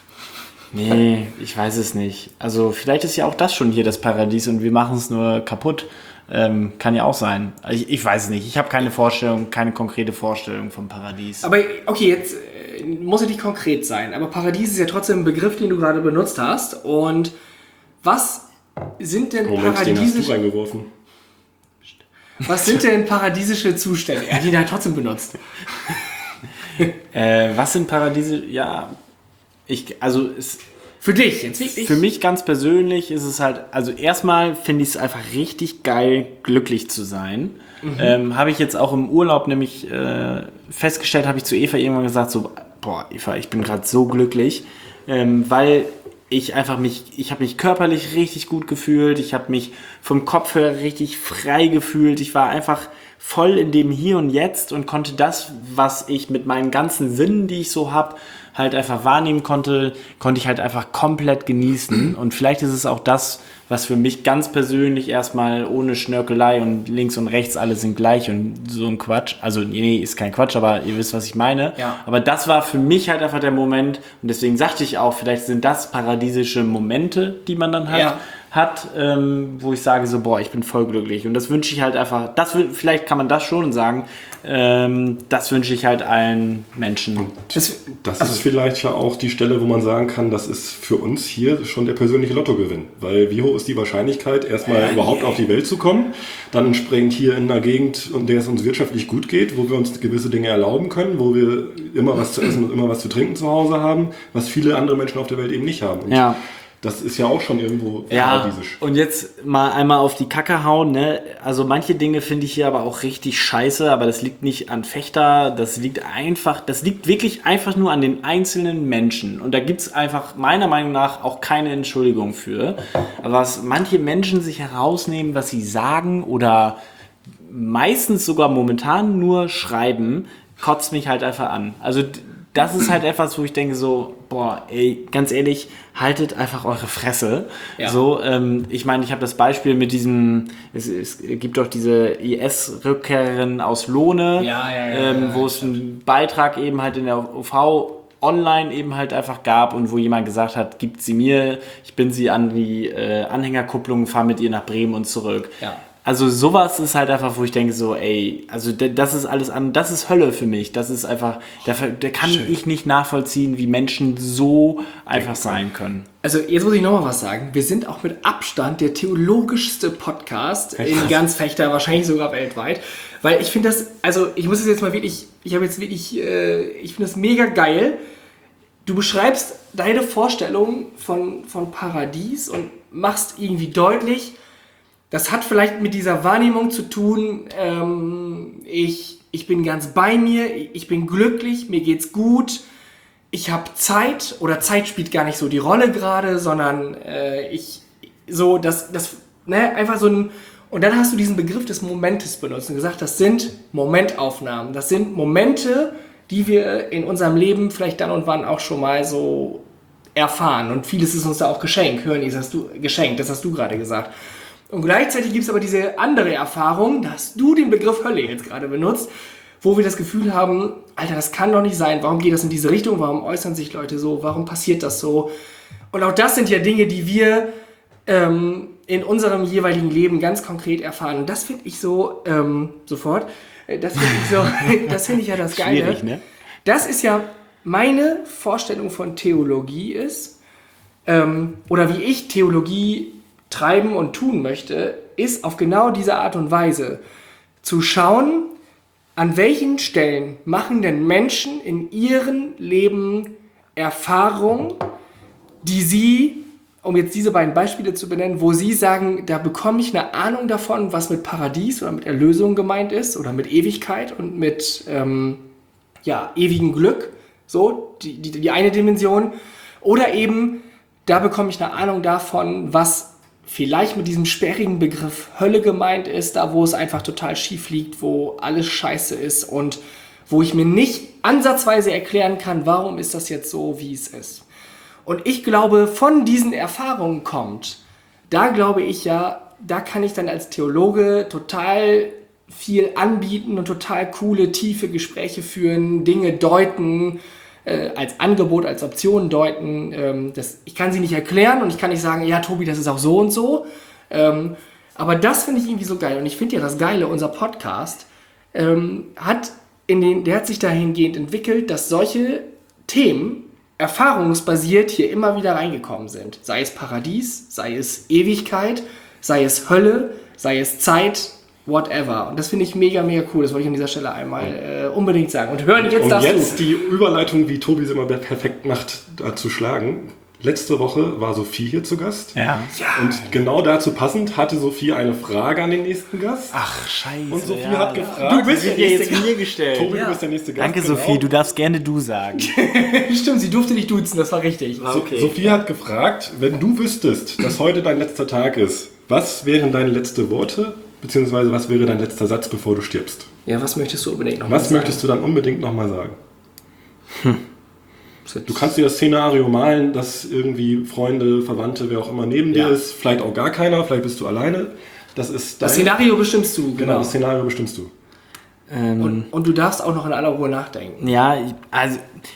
nee, ich weiß es nicht. Also vielleicht ist ja auch das schon hier das Paradies und wir machen es nur kaputt. Ähm, kann ja auch sein. Ich, ich weiß es nicht. Ich habe keine Vorstellung, keine konkrete Vorstellung vom Paradies. Aber okay, jetzt äh, muss ja nicht konkret sein, aber Paradies ist ja trotzdem ein Begriff, den du gerade benutzt hast. Und was sind denn Moment, den hast du paradiesische, reingeworfen. was sind denn paradiesische Zustände? Er hat ihn ja trotzdem benutzt. Äh, was sind Paradiese? Ja, ich, also es, Für dich jetzt wirklich? für mich ganz persönlich ist es halt, also erstmal finde ich es einfach richtig geil, glücklich zu sein. Ähm, habe ich jetzt auch im Urlaub nämlich äh, festgestellt, habe ich zu Eva irgendwann gesagt, so, boah, Eva, ich bin gerade so glücklich, ähm, weil ich einfach mich, ich habe mich körperlich richtig gut gefühlt, ich habe mich vom Kopf her richtig frei gefühlt, ich war einfach voll in dem Hier und Jetzt und konnte das, was ich mit meinen ganzen Sinnen, die ich so habe, halt einfach wahrnehmen konnte, konnte ich halt einfach komplett genießen. Und vielleicht ist es auch das, was für mich ganz persönlich erstmal ohne Schnörkelei und links und rechts alle sind gleich und so ein Quatsch. Also nee, ist kein Quatsch, aber ihr wisst, was ich meine. Ja. Aber das war für mich halt einfach der Moment und deswegen sagte ich auch, vielleicht sind das paradiesische Momente, die man dann hat. Ja. hat, ähm, wo ich sage so, boah, ich bin voll glücklich. Und das wünsche ich halt einfach, das wün- vielleicht kann man das schon sagen, ähm, das wünsche ich halt allen Menschen. Das, Das ist vielleicht ja auch die Stelle, wo man sagen kann, das ist für uns hier schon der persönliche Lottogewinn. Weil wie hoch ist die Wahrscheinlichkeit, erstmal überhaupt auf die Welt zu kommen, dann entsprechend hier in einer Gegend, in der es uns wirtschaftlich gut geht, wo wir uns gewisse Dinge erlauben können, wo wir immer was zu essen und immer was zu trinken zu Hause haben, was viele andere Menschen auf der Welt eben nicht haben. Und Ja. das ist ja auch schon irgendwo Ja, paradiesisch. und jetzt mal einmal auf die Kacke hauen, ne? Also manche Dinge finde ich hier aber auch richtig scheiße, aber das liegt nicht an Fechter, das liegt einfach, das liegt wirklich einfach nur an den einzelnen Menschen. Und da gibt es einfach meiner Meinung nach auch keine Entschuldigung für. Aber was manche Menschen sich herausnehmen, was sie sagen oder meistens sogar momentan nur schreiben, kotzt mich halt einfach an. Also das ist halt etwas, wo ich denke so, boah, ey, ganz ehrlich, haltet einfach eure Fresse. Ja. So, ähm, ich meine, ich habe das Beispiel mit diesem, es, es gibt doch diese I S-Rückkehrerin aus Lohne, Ja, ja, ja, ähm, ja, wo es einen Beitrag eben halt in der O V online eben halt einfach gab und wo jemand gesagt hat, gibt sie mir, ich bin sie an die äh, Anhängerkupplung, fahre mit ihr nach Bremen und zurück. Ja. Also sowas ist halt einfach, wo ich denke so, ey, also das ist alles an, das ist Hölle für mich. Das ist einfach, da, da kann Schön. ich nicht nachvollziehen, wie Menschen so einfach sein können. Also jetzt muss ich nochmal was sagen. Wir sind auch mit Abstand der theologischste Podcast in ganz Fechter, wahrscheinlich sogar weltweit. Weil ich finde das, also ich muss es jetzt mal wirklich, ich habe jetzt wirklich, äh, ich finde das mega geil. Du beschreibst deine Vorstellung von, von Paradies und machst irgendwie deutlich, das hat vielleicht mit dieser Wahrnehmung zu tun, ähm, ich, ich bin ganz bei mir, ich bin glücklich, mir geht's gut, ich habe Zeit oder Zeit spielt gar nicht so die Rolle gerade, sondern äh, ich so, das, das, ne, einfach so ein, und dann hast du diesen Begriff des Momentes benutzt und gesagt, das sind Momentaufnahmen, das sind Momente, die wir in unserem Leben vielleicht dann und wann auch schon mal so erfahren und vieles ist uns da auch geschenkt, hören, das hast du, geschenkt, das hast du gerade gesagt. Und gleichzeitig gibt es aber diese andere Erfahrung, dass du den Begriff Hölle jetzt gerade benutzt, wo wir das Gefühl haben, Alter, das kann doch nicht sein. Warum geht das in diese Richtung? Warum äußern sich Leute so? Warum passiert das so? Und auch das sind ja Dinge, die wir ähm, in unserem jeweiligen Leben ganz konkret erfahren. Und das finde ich so, ähm, sofort, das finde ich so, das finde ich ja das Geile. Schwierig, ne? Das ist ja meine Vorstellung von Theologie ist, ähm, oder wie ich Theologie treiben und tun möchte, ist auf genau diese Art und Weise zu schauen, an welchen Stellen machen denn Menschen in ihrem Leben Erfahrungen, die sie, um jetzt diese beiden Beispiele zu benennen, wo sie sagen, da bekomme ich eine Ahnung davon, was mit Paradies oder mit Erlösung gemeint ist oder mit Ewigkeit und mit ähm, ja, ewigem Glück, so, die, die, die eine Dimension, oder eben, da bekomme ich eine Ahnung davon, was vielleicht mit diesem sperrigen Begriff Hölle gemeint ist, da wo es einfach total schief liegt, wo alles scheiße ist und wo ich mir nicht ansatzweise erklären kann, warum ist das jetzt so, wie es ist. Und ich glaube, von diesen Erfahrungen kommt, da glaube ich ja, da kann ich dann als Theologe total viel anbieten und total coole, tiefe Gespräche führen, Dinge deuten, Äh, als Angebot, als Option deuten. Ähm, das, ich kann sie nicht erklären und ich kann nicht sagen, ja, Tobi, das ist auch so und so. Ähm, aber das finde ich irgendwie so geil. Und ich finde ja das Geile, unser Podcast ähm, hat in den, der hat sich dahingehend entwickelt, dass solche Themen erfahrungsbasiert hier immer wieder reingekommen sind. Sei es Paradies, sei es Ewigkeit, sei es Hölle, sei es Zeit, whatever. Und das finde ich mega, mega cool. Das wollte ich an dieser Stelle einmal äh, unbedingt sagen. Und hören jetzt Und darfst jetzt du. die Überleitung, wie Tobi sie immer perfekt macht, da zu schlagen. Letzte Woche war Sophie hier zu Gast. Ja. Und genau dazu passend hatte Sophie eine Frage an den nächsten Gast. Ach, scheiße. Und Sophie ja. hat gefragt. Du bist Die der wird nächste jetzt mir gestellt. Tobi, Ja. du bist der nächste Gast. Danke, genau. Sophie, du darfst gerne du sagen. Stimmt, sie durfte dich duzen, das war richtig. So, Sophie hat gefragt, wenn du wüsstest, dass heute dein letzter Tag ist, was wären deine letzten Worte, beziehungsweise was wäre dein letzter Satz, bevor du stirbst? Ja, was möchtest du unbedingt noch mal Was sagen? möchtest du dann unbedingt nochmal sagen? Hm. Du kannst dir das Szenario malen, dass irgendwie Freunde, Verwandte, wer auch immer neben dir Ja. ist, vielleicht auch gar keiner, vielleicht bist du alleine. Das ist Das dein- Szenario bestimmst du, Genau, genau. das Szenario bestimmst du. Ähm, Und, und du darfst auch noch in aller Ruhe nachdenken. Ja, ich- also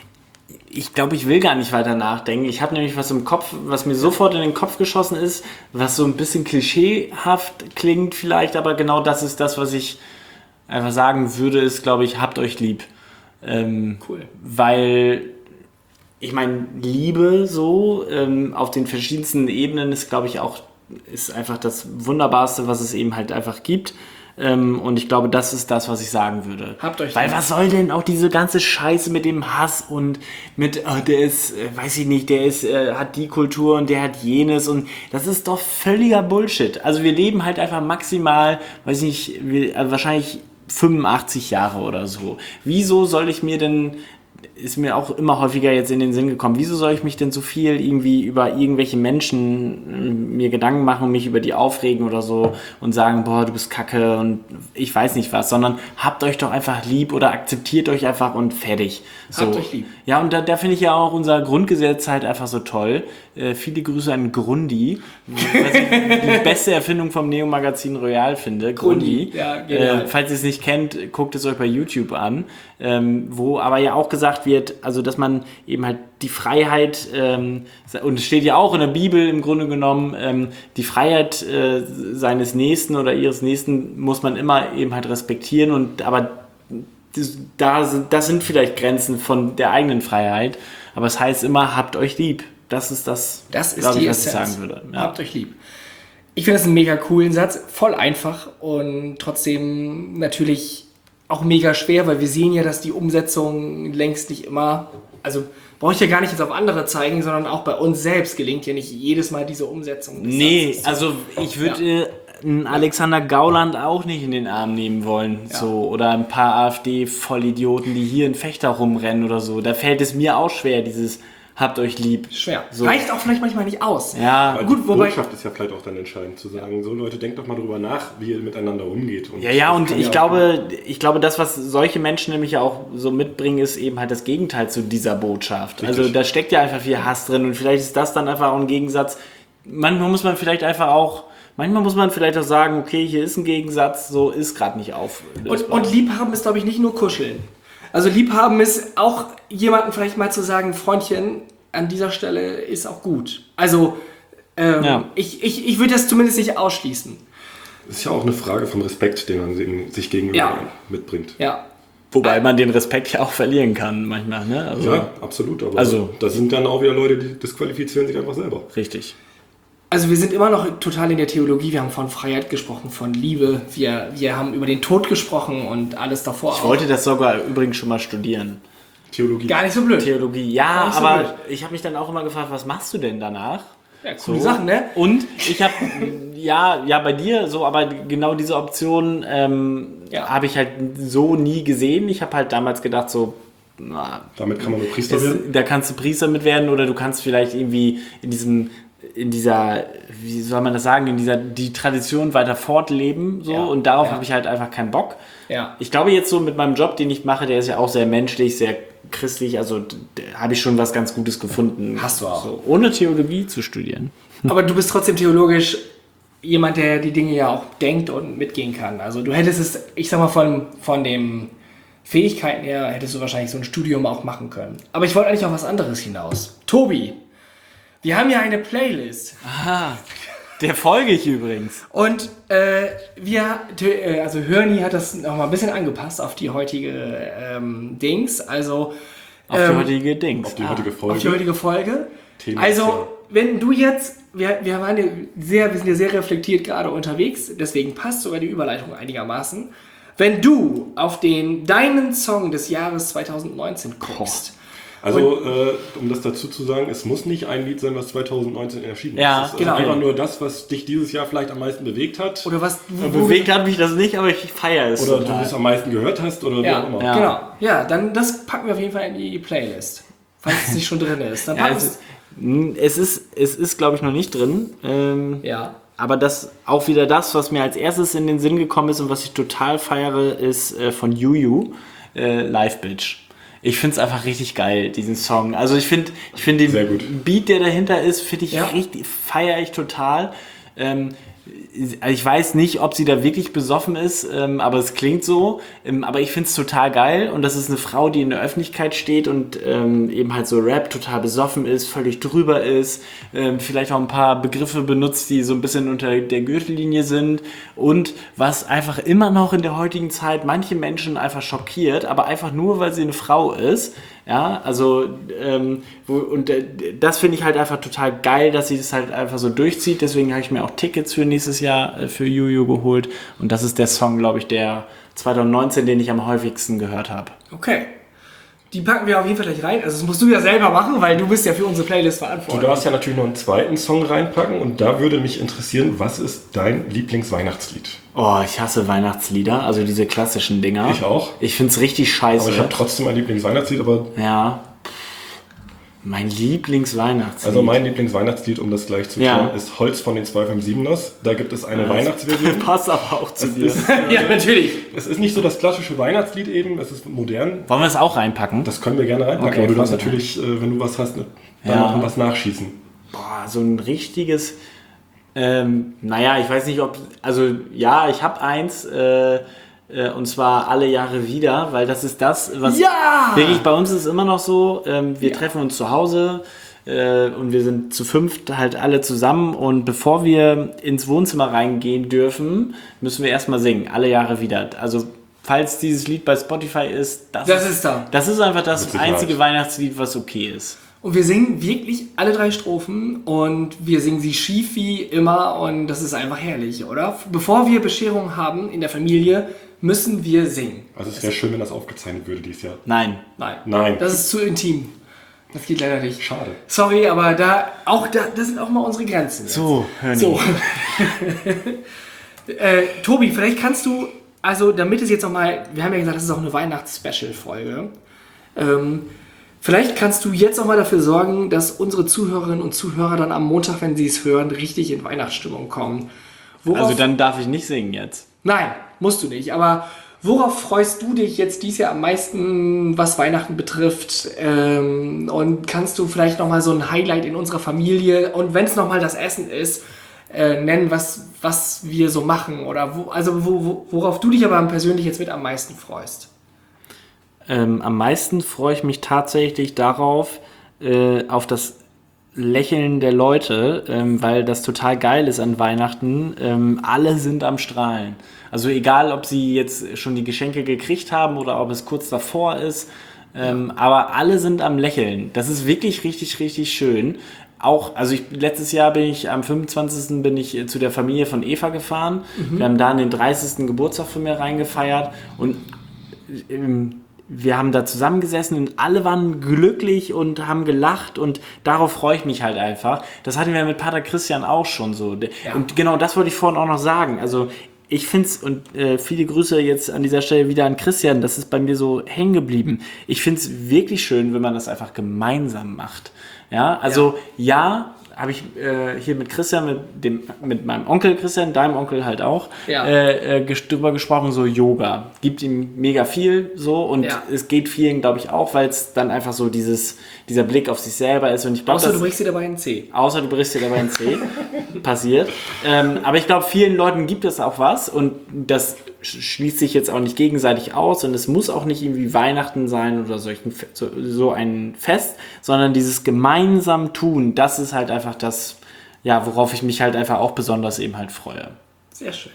ich glaube, ich will gar nicht weiter nachdenken. Ich habe nämlich was im Kopf, was mir sofort in den Kopf geschossen ist, was so ein bisschen klischeehaft klingt vielleicht, aber genau das ist das, was ich einfach sagen würde, ist, glaube ich, habt euch lieb. Ähm, Cool. Weil, ich meine, Liebe so ähm, auf den verschiedensten Ebenen ist, glaube ich, auch ist einfach das Wunderbarste, was es eben halt einfach gibt. Ähm, und ich glaube, das ist das, was ich sagen würde. Habt euch Weil lieb. was soll denn auch diese ganze Scheiße mit dem Hass und mit, oh, der ist, äh, weiß ich nicht, der ist, äh, hat die Kultur und der hat jenes und das ist doch völliger Bullshit. Also wir leben halt einfach maximal, weiß ich nicht, wir, äh, wahrscheinlich fünfundachtzig Jahre oder so. Wieso soll ich mir denn ist mir auch immer häufiger jetzt in den Sinn gekommen, wieso soll ich mich denn so viel irgendwie über irgendwelche Menschen mir Gedanken machen und mich über die aufregen oder so und sagen, boah, du bist kacke und ich weiß nicht was, sondern habt euch doch einfach lieb oder akzeptiert euch einfach und fertig. So. Habt euch lieb. Ja, und da, da finde ich ja auch unser Grundgesetz halt einfach so toll. Äh, viele Grüße an Grundi, was ich die beste Erfindung vom Neo-Magazin Royal finde. Grundi. Grundi, ja, genial. Äh, falls ihr es nicht kennt, guckt es euch bei YouTube an, ähm, wo aber ja auch gesagt wird, also dass man eben halt die Freiheit, ähm, und es steht ja auch in der Bibel im Grunde genommen, ähm, die Freiheit äh, seines Nächsten oder ihres Nächsten muss man immer eben halt respektieren, und aber das, da sind, das sind vielleicht Grenzen von der eigenen Freiheit, aber es heißt immer, habt euch lieb. Das ist das, Das ist glaub die ich, was ich Essenz. sagen würde. Ja. Habt euch lieb. Ich finde das einen mega coolen Satz, voll einfach und trotzdem natürlich auch mega schwer, weil wir sehen ja, dass die Umsetzung längst nicht immer, also brauche ich ja gar nicht jetzt auf andere zeigen, sondern auch bei uns selbst gelingt ja nicht jedes Mal diese Umsetzung. des Nee, Satzes. also ich würde äh, einen Alexander Gauland auch nicht in den Arm nehmen wollen. Ja. So, oder ein paar AfD-Vollidioten, die hier in Fechter rumrennen oder so. Da fällt es mir auch schwer, dieses habt euch lieb. Schwer. So. Reicht auch vielleicht manchmal nicht aus. Ja, Weil Gut, die wobei- Botschaft ist ja vielleicht auch dann entscheidend, zu sagen, so Leute, denkt doch mal drüber nach, wie ihr miteinander umgeht. Und Ja, ja, das und kann ich auch- glaube, ich glaube, das, was solche Menschen nämlich ja auch so mitbringen, ist eben halt das Gegenteil zu dieser Botschaft. Richtig. Also da steckt ja einfach viel Hass drin, und vielleicht ist das dann einfach auch ein Gegensatz. Manchmal muss man vielleicht einfach auch, manchmal muss man vielleicht auch sagen, okay, hier ist ein Gegensatz, so ist gerade nicht auf. Und, und Liebhaben ist, glaube ich, nicht nur Kuscheln. Also Liebhaben ist auch jemandem vielleicht mal zu sagen, Freundchen, an dieser Stelle ist auch gut. Also ähm, Ja. ich, ich, ich würde das zumindest nicht ausschließen. Das ist ja auch eine Frage vom Respekt, den man dem- sich gegenüber Ja. mitbringt. Ja. Wobei man den Respekt ja auch verlieren kann manchmal, ne? Also, Ja, absolut. Aber Also- da sind dann auch wieder Leute, die disqualifizieren sich einfach selber. richtig. Also wir sind immer noch total in der Theologie. Wir haben von Freiheit gesprochen, von Liebe. Wir, wir haben über den Tod gesprochen und alles davor Ich auch. wollte das sogar übrigens schon mal studieren. Theologie. Gar nicht so blöd. Theologie, ja, Nicht so aber blöd. ich habe mich dann auch immer gefragt, was machst du denn danach? Ja, coole Sachen, ne? Und ich habe, ja, ja, bei dir so, aber genau diese Option ähm, Ja. habe ich halt so nie gesehen. Ich habe halt damals gedacht, so, na, Damit kann man nur Priester es, werden. da kannst du Priester mit werden, oder du kannst vielleicht irgendwie in diesem, in dieser, wie soll man das sagen, in dieser, die Tradition weiter fortleben, so, Ja, und darauf ja. habe ich halt einfach keinen Bock. Ja. Ich glaube jetzt so mit meinem Job, den ich mache, der ist ja auch sehr menschlich, sehr christlich, also d- d- habe ich schon was ganz Gutes gefunden. Hast du auch. So, ohne Theologie zu studieren. Aber du bist trotzdem theologisch jemand, der die Dinge ja auch denkt und mitgehen kann. Also du hättest es, ich sag mal, von, von den Fähigkeiten her, hättest du wahrscheinlich so ein Studium auch machen können. Aber ich wollte eigentlich auf was anderes hinaus. Tobi, wir haben ja eine Playlist. Aha, der folge ich übrigens. Und äh, wir, äh, also Hörni hat das noch mal ein bisschen angepasst auf die heutige ähm, Dings. Also Auf die ähm, heutige Dings. Auf die heutige Folge. auf die heutige Folge. Thema Also, Thema. wenn du jetzt, wir, wir waren ja sehr, wir sind ja sehr reflektiert gerade unterwegs, deswegen passt sogar die Überleitung einigermaßen. Wenn du auf den deinen Song des Jahres zwanzig neunzehn guckst, Also, äh, um das dazu zu sagen, es muss nicht ein Lied sein, was zwanzig neunzehn erschienen Ja, ist. Es ist genau. einfach nur das, was dich dieses Jahr vielleicht am meisten bewegt hat. oder was, wo, wo, Bewegt hat mich das nicht, aber ich feiere es. Oder du total. es am meisten gehört hast oder wie ja, auch immer. Ja. genau, ja, dann das packen wir auf jeden Fall in die Playlist, falls es nicht schon drin ist. Dann Ja, packen es, wir ist, mh, es ist, es ist glaube ich, noch nicht drin. Ähm, ja. Aber das auch wieder das, was mir als erstes in den Sinn gekommen ist und was ich total feiere, ist äh, von Juju, äh, Live Bitch. Ich finde es einfach richtig geil, diesen Song. Also ich finde ich find den Sehr gut. Beat, der dahinter ist, finde ich Ja. richtig, feiere ich total. Ähm, ich weiß nicht, ob sie da wirklich besoffen ist, ähm, aber es klingt so. Ähm, aber ich finde es total geil, und das ist eine Frau, die in der Öffentlichkeit steht und ähm, eben halt so Rap total besoffen ist, völlig drüber ist, ähm, vielleicht auch ein paar Begriffe benutzt, die so ein bisschen unter der Gürtellinie sind, und was einfach immer noch in der heutigen Zeit manche Menschen einfach schockiert, aber einfach nur, weil sie eine Frau ist. Ja, also ähm, wo, und äh, das finde ich halt einfach total geil, dass sie das halt einfach so durchzieht. Deswegen habe ich mir auch Tickets für nächstes Jahr äh, für Juju geholt, und das ist der Song, glaube ich, der zwanzig neunzehn, den ich am häufigsten gehört habe. Okay. die packen wir auf jeden Fall gleich rein. Also das musst du ja selber machen, weil du bist ja für unsere Playlist Du verantwortlich. darfst ja natürlich noch einen zweiten Song reinpacken und da würde mich interessieren, was ist dein Lieblingsweihnachtslied? Oh, ich hasse Weihnachtslieder, also diese klassischen Dinger. Ich auch. Ich find's richtig scheiße. Aber ich habe trotzdem ein Lieblingsweihnachtslied, aber Ja. Mein Lieblingsweihnachtslied. also mein Lieblingsweihnachtslied, um das gleich zu Ja. klären, ist Holz von den zwei fünf siebeners. Da gibt es eine Weihnachtsversion. Passt aber auch zu dir. ist, Ja, natürlich. Es ist nicht so das klassische Weihnachtslied eben, es ist modern. Wollen wir es auch reinpacken? Das können wir gerne reinpacken, Okay, aber du darfst voll gut. natürlich, äh, wenn du was hast, ne, dann Ja. noch was nachschießen. Boah, so ein richtiges. Ähm, naja, ich weiß nicht, ob. Also, ja, ich habe eins. Äh, äh, und zwar alle Jahre wieder, weil das ist das, was. Ja! Wirklich, bei uns ist es immer noch so. Ähm, wir treffen uns zu Hause. Äh, und wir sind zu fünft halt alle zusammen. Und bevor wir ins Wohnzimmer reingehen dürfen, müssen wir erstmal singen. Alle Jahre wieder. Also, falls dieses Lied bei Spotify ist, das, Das ist da. Das ist einfach das Mit Sicherheit. einzige Weihnachtslied, was okay ist. Und wir singen wirklich alle drei Strophen und wir singen sie schief wie immer und das ist einfach herrlich, oder? Bevor wir Bescherung haben in der Familie, müssen wir singen. Also es wäre schön, wenn das aufgezeichnet würde dieses Jahr. Nein. Nein. Nein. Das ist zu intim. Das geht leider nicht. Schade. Sorry, aber da auch da, das sind auch mal unsere Grenzen. Jetzt. So, Hörni. So. äh, Tobi, vielleicht kannst du, also damit es jetzt nochmal, wir haben ja gesagt, das ist auch eine Weihnachts-Special-Folge. Ähm, vielleicht kannst du jetzt nochmal dafür sorgen, dass unsere Zuhörerinnen und Zuhörer dann am Montag, wenn sie es hören, richtig in Weihnachtsstimmung kommen. Worauf, Also dann darf ich nicht singen jetzt. Nein, musst du nicht. Aber worauf freust du dich jetzt dieses Jahr am meisten, was Weihnachten betrifft? Ähm, und kannst du vielleicht nochmal so ein Highlight in unserer Familie und wenn es nochmal das Essen ist, äh, nennen, was, was wir so machen? Oder wo, also wo, wo, worauf du dich aber persönlich jetzt mit am meisten freust? Ähm, am meisten freue ich mich tatsächlich darauf, äh, auf das Lächeln der Leute, ähm, weil das total geil ist an Weihnachten. Ähm, alle sind am Strahlen. Also egal, ob sie jetzt schon die Geschenke gekriegt haben oder ob es kurz davor ist, ähm, aber alle sind am Lächeln. Das ist wirklich richtig, richtig schön. Auch, also ich, letztes Jahr bin ich am fünfundzwanzigsten bin ich äh, zu der Familie von Eva gefahren. Wir haben da den dreißigsten Geburtstag von mir reingefeiert und ähm, wir haben da zusammengesessen und alle waren glücklich und haben gelacht und darauf freue ich mich halt einfach. Das hatten wir mit Pater Christian auch schon so. Ja. Und genau das wollte ich vorhin auch noch sagen. Also ich finde es, und äh, viele Grüße jetzt an dieser Stelle wieder an Christian, das ist bei mir so hängen geblieben. Ich finde es wirklich schön, wenn man das einfach gemeinsam macht. Ja, also ja, habe ich äh, hier mit Christian, mit, dem, mit meinem Onkel Christian, deinem Onkel halt auch, Ja. äh, äh, ges- drüber gesprochen, so Yoga. Gibt ihm mega viel so und Ja. es geht vielen, glaube ich, auch, weil es dann einfach so dieses, dieser Blick auf sich selber ist. Und ich glaube, Außer das du brichst dir dabei einen Zeh. Außer du brichst dir dabei ein C. Passiert. Ähm, aber ich glaube, vielen Leuten gibt es auch was und das sch- schließt sich jetzt auch nicht gegenseitig aus und es muss auch nicht irgendwie Weihnachten sein oder solchen, Fe- so, so ein Fest, sondern dieses gemeinsam tun, das ist halt einfach das, ja, worauf ich mich halt einfach auch besonders eben halt freue. Sehr schön.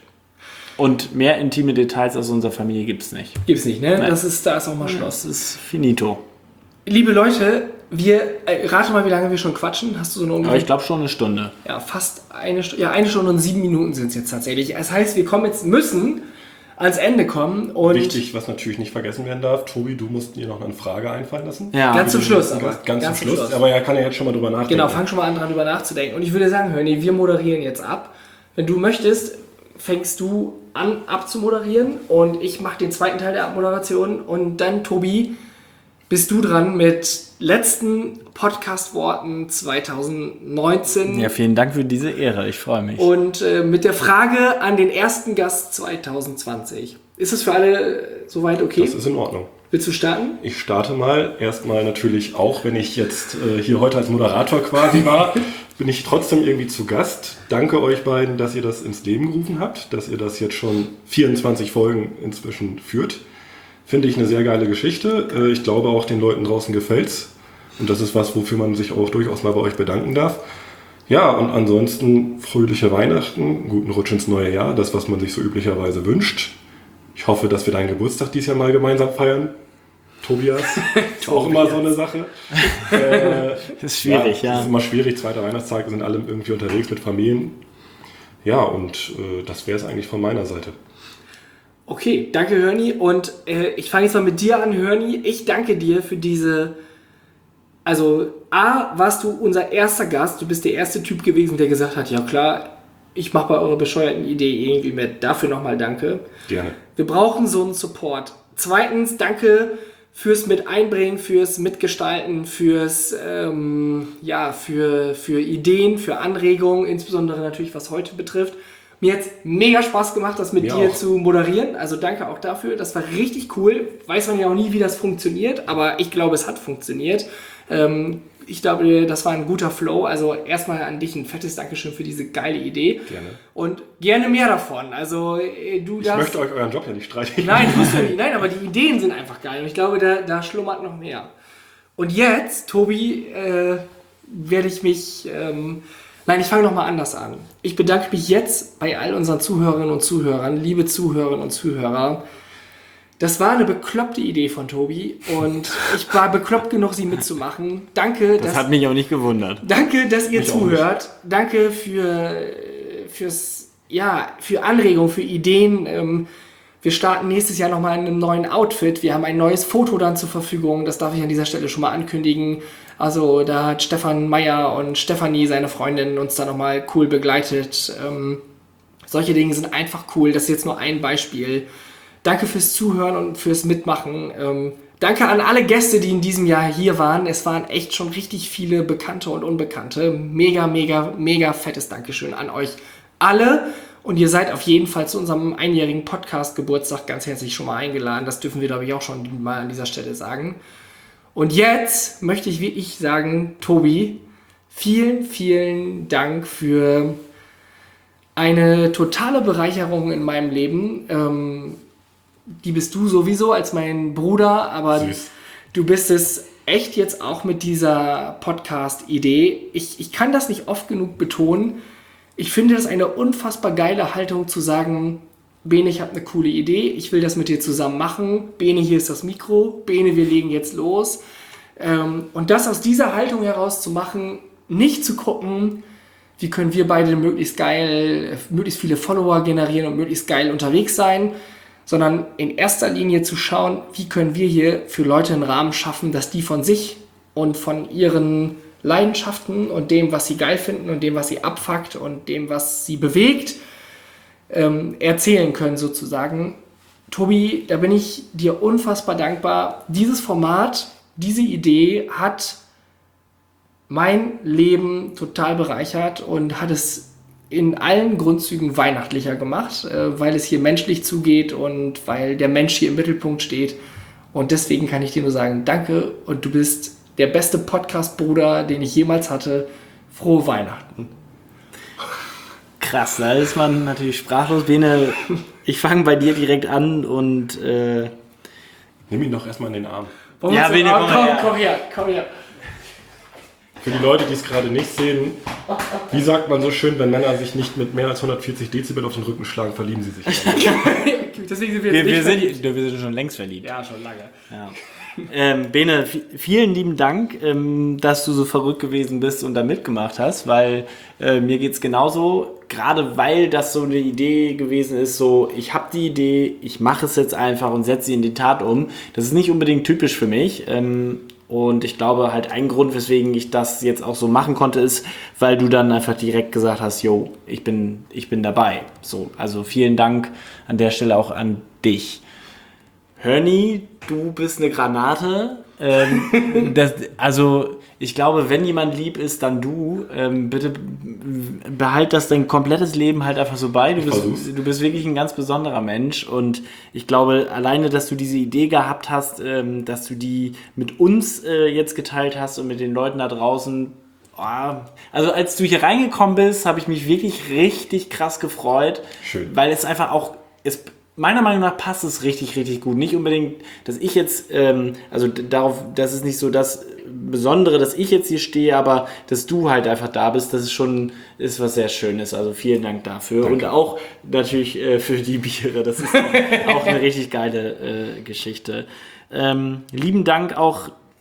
Und mehr intime Details aus unserer Familie gibt es nicht. Gibt's nicht, ne? Nein. Das ist, da ist auch mal Schluss. Das ist finito. Liebe Leute, wir, äh, rate mal, wie lange wir schon quatschen. Hast du so eine Aber ungefähr? ich glaube schon eine Stunde. Ja, fast eine Stunde, ja, eine Stunde und sieben Minuten sind es jetzt tatsächlich. Das heißt, wir kommen jetzt, müssen ans Ende kommen und Wichtig, was natürlich nicht vergessen werden darf, Tobi, du musst dir noch eine Frage einfallen lassen. Ja. ganz zum Schluss, aber Ganz, ganz, zum Schluss. Aber er kann ja jetzt schon mal drüber nachdenken. Genau, fang schon mal an, dran drüber nachzudenken. Und ich würde sagen, Hörni, wir moderieren jetzt ab. Wenn du möchtest, fängst du an abzumoderieren und ich mache den zweiten Teil der Abmoderation und dann, Tobi, bist du dran mit letzten Podcast-Worten zwanzig neunzehn. Ja, vielen Dank für diese Ehre. Ich freue mich. Und äh, mit der Frage an den ersten Gast zwanzig zwanzig. Ist es für alle äh, soweit okay? Das ist in Ordnung. Willst du starten? Ich starte mal. Erstmal natürlich auch, wenn ich jetzt äh, hier heute als Moderator quasi war, bin ich trotzdem irgendwie zu Gast. Danke euch beiden, dass ihr das ins Leben gerufen habt, dass ihr das jetzt schon vierundzwanzig Folgen inzwischen führt. Finde ich eine sehr geile Geschichte. Äh, ich glaube auch den Leuten draußen gefällt's. Und das ist was, wofür man sich auch durchaus mal bei euch bedanken darf. Ja, und ansonsten fröhliche Weihnachten, guten Rutsch ins neue Jahr, das, was man sich so üblicherweise wünscht. Ich hoffe, dass wir deinen Geburtstag dieses Jahr mal gemeinsam feiern. Tobias, ist auch immer so eine Sache. Äh, Das ist schwierig, ja. Es ist immer schwierig, zweiter Weihnachtstag, sind alle irgendwie unterwegs mit Familien. Ja, und äh, das wäre es eigentlich von meiner Seite. Okay, danke Hörni und äh, ich fange jetzt mal mit dir an, Hörni. Ich danke dir für diese, also A, warst du unser erster Gast, du bist der erste Typ gewesen, der gesagt hat, ja klar, ich mache bei eurer bescheuerten Idee irgendwie mit. Dafür nochmal danke. Gerne. Wir brauchen so einen Support. Zweitens, danke fürs mit einbringen, fürs Mitgestalten, fürs ähm, ja, für, für Ideen, für Anregungen, insbesondere natürlich was heute betrifft. Mir hat es mega Spaß gemacht, das mit Mir dir auch. zu moderieren. Also danke auch dafür. Das war richtig cool. Weiß man ja auch nie, wie das funktioniert, aber ich glaube, es hat funktioniert. Ähm, ich glaube, das war ein guter Flow. Also erstmal an dich ein fettes Dankeschön für diese geile Idee. Gerne. Und gerne mehr davon. Also äh, du Ich darfst... möchte euch euren Job ja nicht streichen. Nein, tust du nicht. Nein, aber die Ideen sind einfach geil. Und ich glaube, da, da schlummert noch mehr. Und jetzt, Tobi, äh, werde ich mich... Ähm, nein, ich fange nochmal anders an. Ich bedanke mich jetzt bei all unseren Zuhörerinnen und Zuhörern, liebe Zuhörerinnen und Zuhörer. Das war eine bekloppte Idee von Tobi und ich war bekloppt genug, sie mitzumachen. Danke, Das dass, hat mich auch nicht gewundert. danke, dass ihr Mich auch zuhört. Danke für, fürs, ja, für Anregungen, für Ideen. Ähm, Wir starten nächstes Jahr nochmal in einem neuen Outfit. Wir haben ein neues Foto dann zur Verfügung. Das darf ich an dieser Stelle schon mal ankündigen. Also da hat Stefan Meyer und Stefanie, seine Freundin, uns da nochmal cool begleitet. Ähm, solche Dinge sind einfach cool. Das ist jetzt nur ein Beispiel. Danke fürs Zuhören und fürs Mitmachen. Ähm, danke an alle Gäste, die in diesem Jahr hier waren. Es waren echt schon richtig viele Bekannte und Unbekannte. Mega, mega, mega fettes Dankeschön an euch alle. Und ihr seid auf jeden Fall zu unserem einjährigen Podcast-Geburtstag ganz herzlich schon mal eingeladen. Das dürfen wir, glaube ich, auch schon mal an dieser Stelle sagen. Und jetzt möchte ich wirklich sagen, Tobi, vielen, vielen Dank für eine totale Bereicherung in meinem Leben. Ähm, die bist du sowieso als mein Bruder, aber Süß. du bist es echt jetzt auch mit dieser Podcast-Idee. Ich, ich kann das nicht oft genug betonen. Ich finde das eine unfassbar geile Haltung zu sagen, Bene, ich habe eine coole Idee, ich will das mit dir zusammen machen. Bene, hier ist das Mikro. Bene, wir legen jetzt los. Ähm, und das aus dieser Haltung heraus zu machen, nicht zu gucken, wie können wir beide möglichst geil, möglichst viele Follower generieren und möglichst geil unterwegs sein, sondern in erster Linie zu schauen, wie können wir hier für Leute einen Rahmen schaffen, dass die von sich und von ihren Leidenschaften und dem, was sie geil finden und dem, was sie abfuckt und dem, was sie bewegt, ähm, erzählen können sozusagen. Tobi, da bin ich dir unfassbar dankbar. Dieses Format, diese Idee hat mein Leben total bereichert und hat es in allen Grundzügen weihnachtlicher gemacht, äh, weil es hier menschlich zugeht und weil der Mensch hier im Mittelpunkt steht. Und deswegen kann ich dir nur sagen, danke und du bist der beste Podcast-Bruder, den ich jemals hatte. Frohe Weihnachten. Krass, da ist man natürlich sprachlos. Bene, ich fange bei dir direkt an und äh, Nimm ihn doch erstmal in den Arm. Wollen Ja, wir uns- Bene, oh, komm komm, her. komm her, komm her. Für die Leute, die es gerade nicht sehen, wie sagt man so schön, wenn Männer sich nicht mit mehr als hundertvierzig Dezibel auf den Rücken schlagen, verlieben sie sich. Deswegen sind wir wir, jetzt wir, nicht sind, verliebt. wir sind schon längst verliebt. Ja, schon lange. Ja. Ähm, Bene, v- vielen lieben Dank, ähm, dass du so verrückt gewesen bist und da mitgemacht hast, weil äh, mir geht's genauso, gerade weil das so eine Idee gewesen ist, so ich habe die Idee, ich mache es jetzt einfach und setze sie in die Tat um. Das ist nicht unbedingt typisch für mich. Ähm, und ich glaube halt ein Grund, weswegen ich das jetzt auch so machen konnte, ist, weil du dann einfach direkt gesagt hast, yo, ich bin, ich bin dabei. So, also vielen Dank an der Stelle auch an dich. Hörni, du bist eine Granate. Ähm, das, also ich glaube, wenn jemand lieb ist, dann du. Ähm, bitte behalt das dein komplettes Leben halt einfach so bei. Du bist, versuch's. du bist wirklich ein ganz besonderer Mensch und ich glaube, alleine, dass du diese Idee gehabt hast, ähm, dass du die mit uns äh, jetzt geteilt hast und mit den Leuten da draußen. Oh, also als du hier reingekommen bist, habe ich mich wirklich richtig krass gefreut. Schön. Weil es einfach auch... Es, meiner Meinung nach passt es richtig, richtig gut. Nicht unbedingt, dass ich jetzt, ähm, also d- darauf, das ist nicht so das Besondere, dass ich jetzt hier stehe, aber dass du halt einfach da bist, das ist schon, ist was sehr Schönes. Also vielen Dank dafür. Danke. Und auch natürlich äh, für die Biere. Das ist auch, auch eine richtig geile äh, Geschichte. Ähm, lieben Dank auch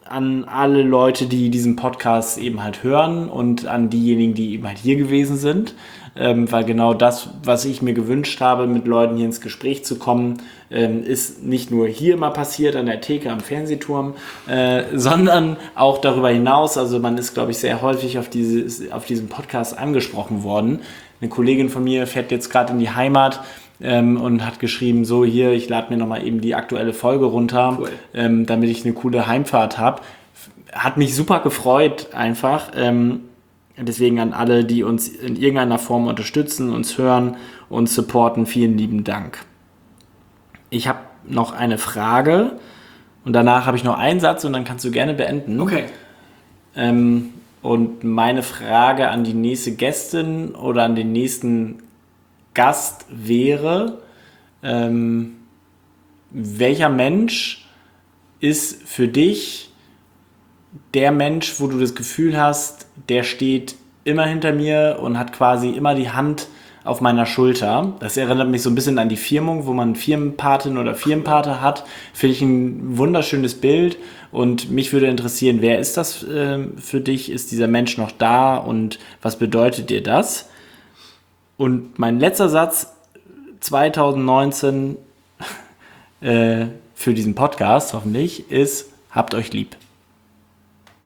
an alle Leute, die diesen Podcast eben halt hören und an diejenigen, die eben halt hier gewesen sind, ähm, weil genau das, was ich mir gewünscht habe, mit Leuten hier ins Gespräch zu kommen, ähm, ist nicht nur hier immer passiert, an der Theke am Fernsehturm, äh, sondern auch darüber hinaus. Also man ist, glaube ich, sehr häufig auf, dieses, auf diesen Podcast angesprochen worden. Eine Kollegin von mir fährt jetzt gerade in die Heimat ähm, und hat geschrieben, so hier, ich lade mir nochmal eben die aktuelle Folge runter, cool. ähm, damit ich eine coole Heimfahrt habe. Hat mich super gefreut einfach. Ähm, deswegen an alle, die uns in irgendeiner Form unterstützen, uns hören, uns supporten, vielen lieben Dank. Ich habe noch eine Frage und danach habe ich noch einen Satz und dann kannst du gerne beenden. Okay. Ähm, und meine Frage an die nächste Gästin oder an den nächsten Gast wäre, ähm, welcher Mensch ist für dich der Mensch, wo du das Gefühl hast, der steht immer hinter mir und hat quasi immer die Hand auf meiner Schulter. Das erinnert mich so ein bisschen an die Firmung, wo man Firmenpatin oder Firmenpate hat. Finde ich ein wunderschönes Bild und mich würde interessieren, wer ist das äh, für dich? Ist dieser Mensch noch da und was bedeutet dir das? Und mein letzter Satz, zwanzig neunzehn äh, für diesen Podcast hoffentlich, ist, habt euch lieb.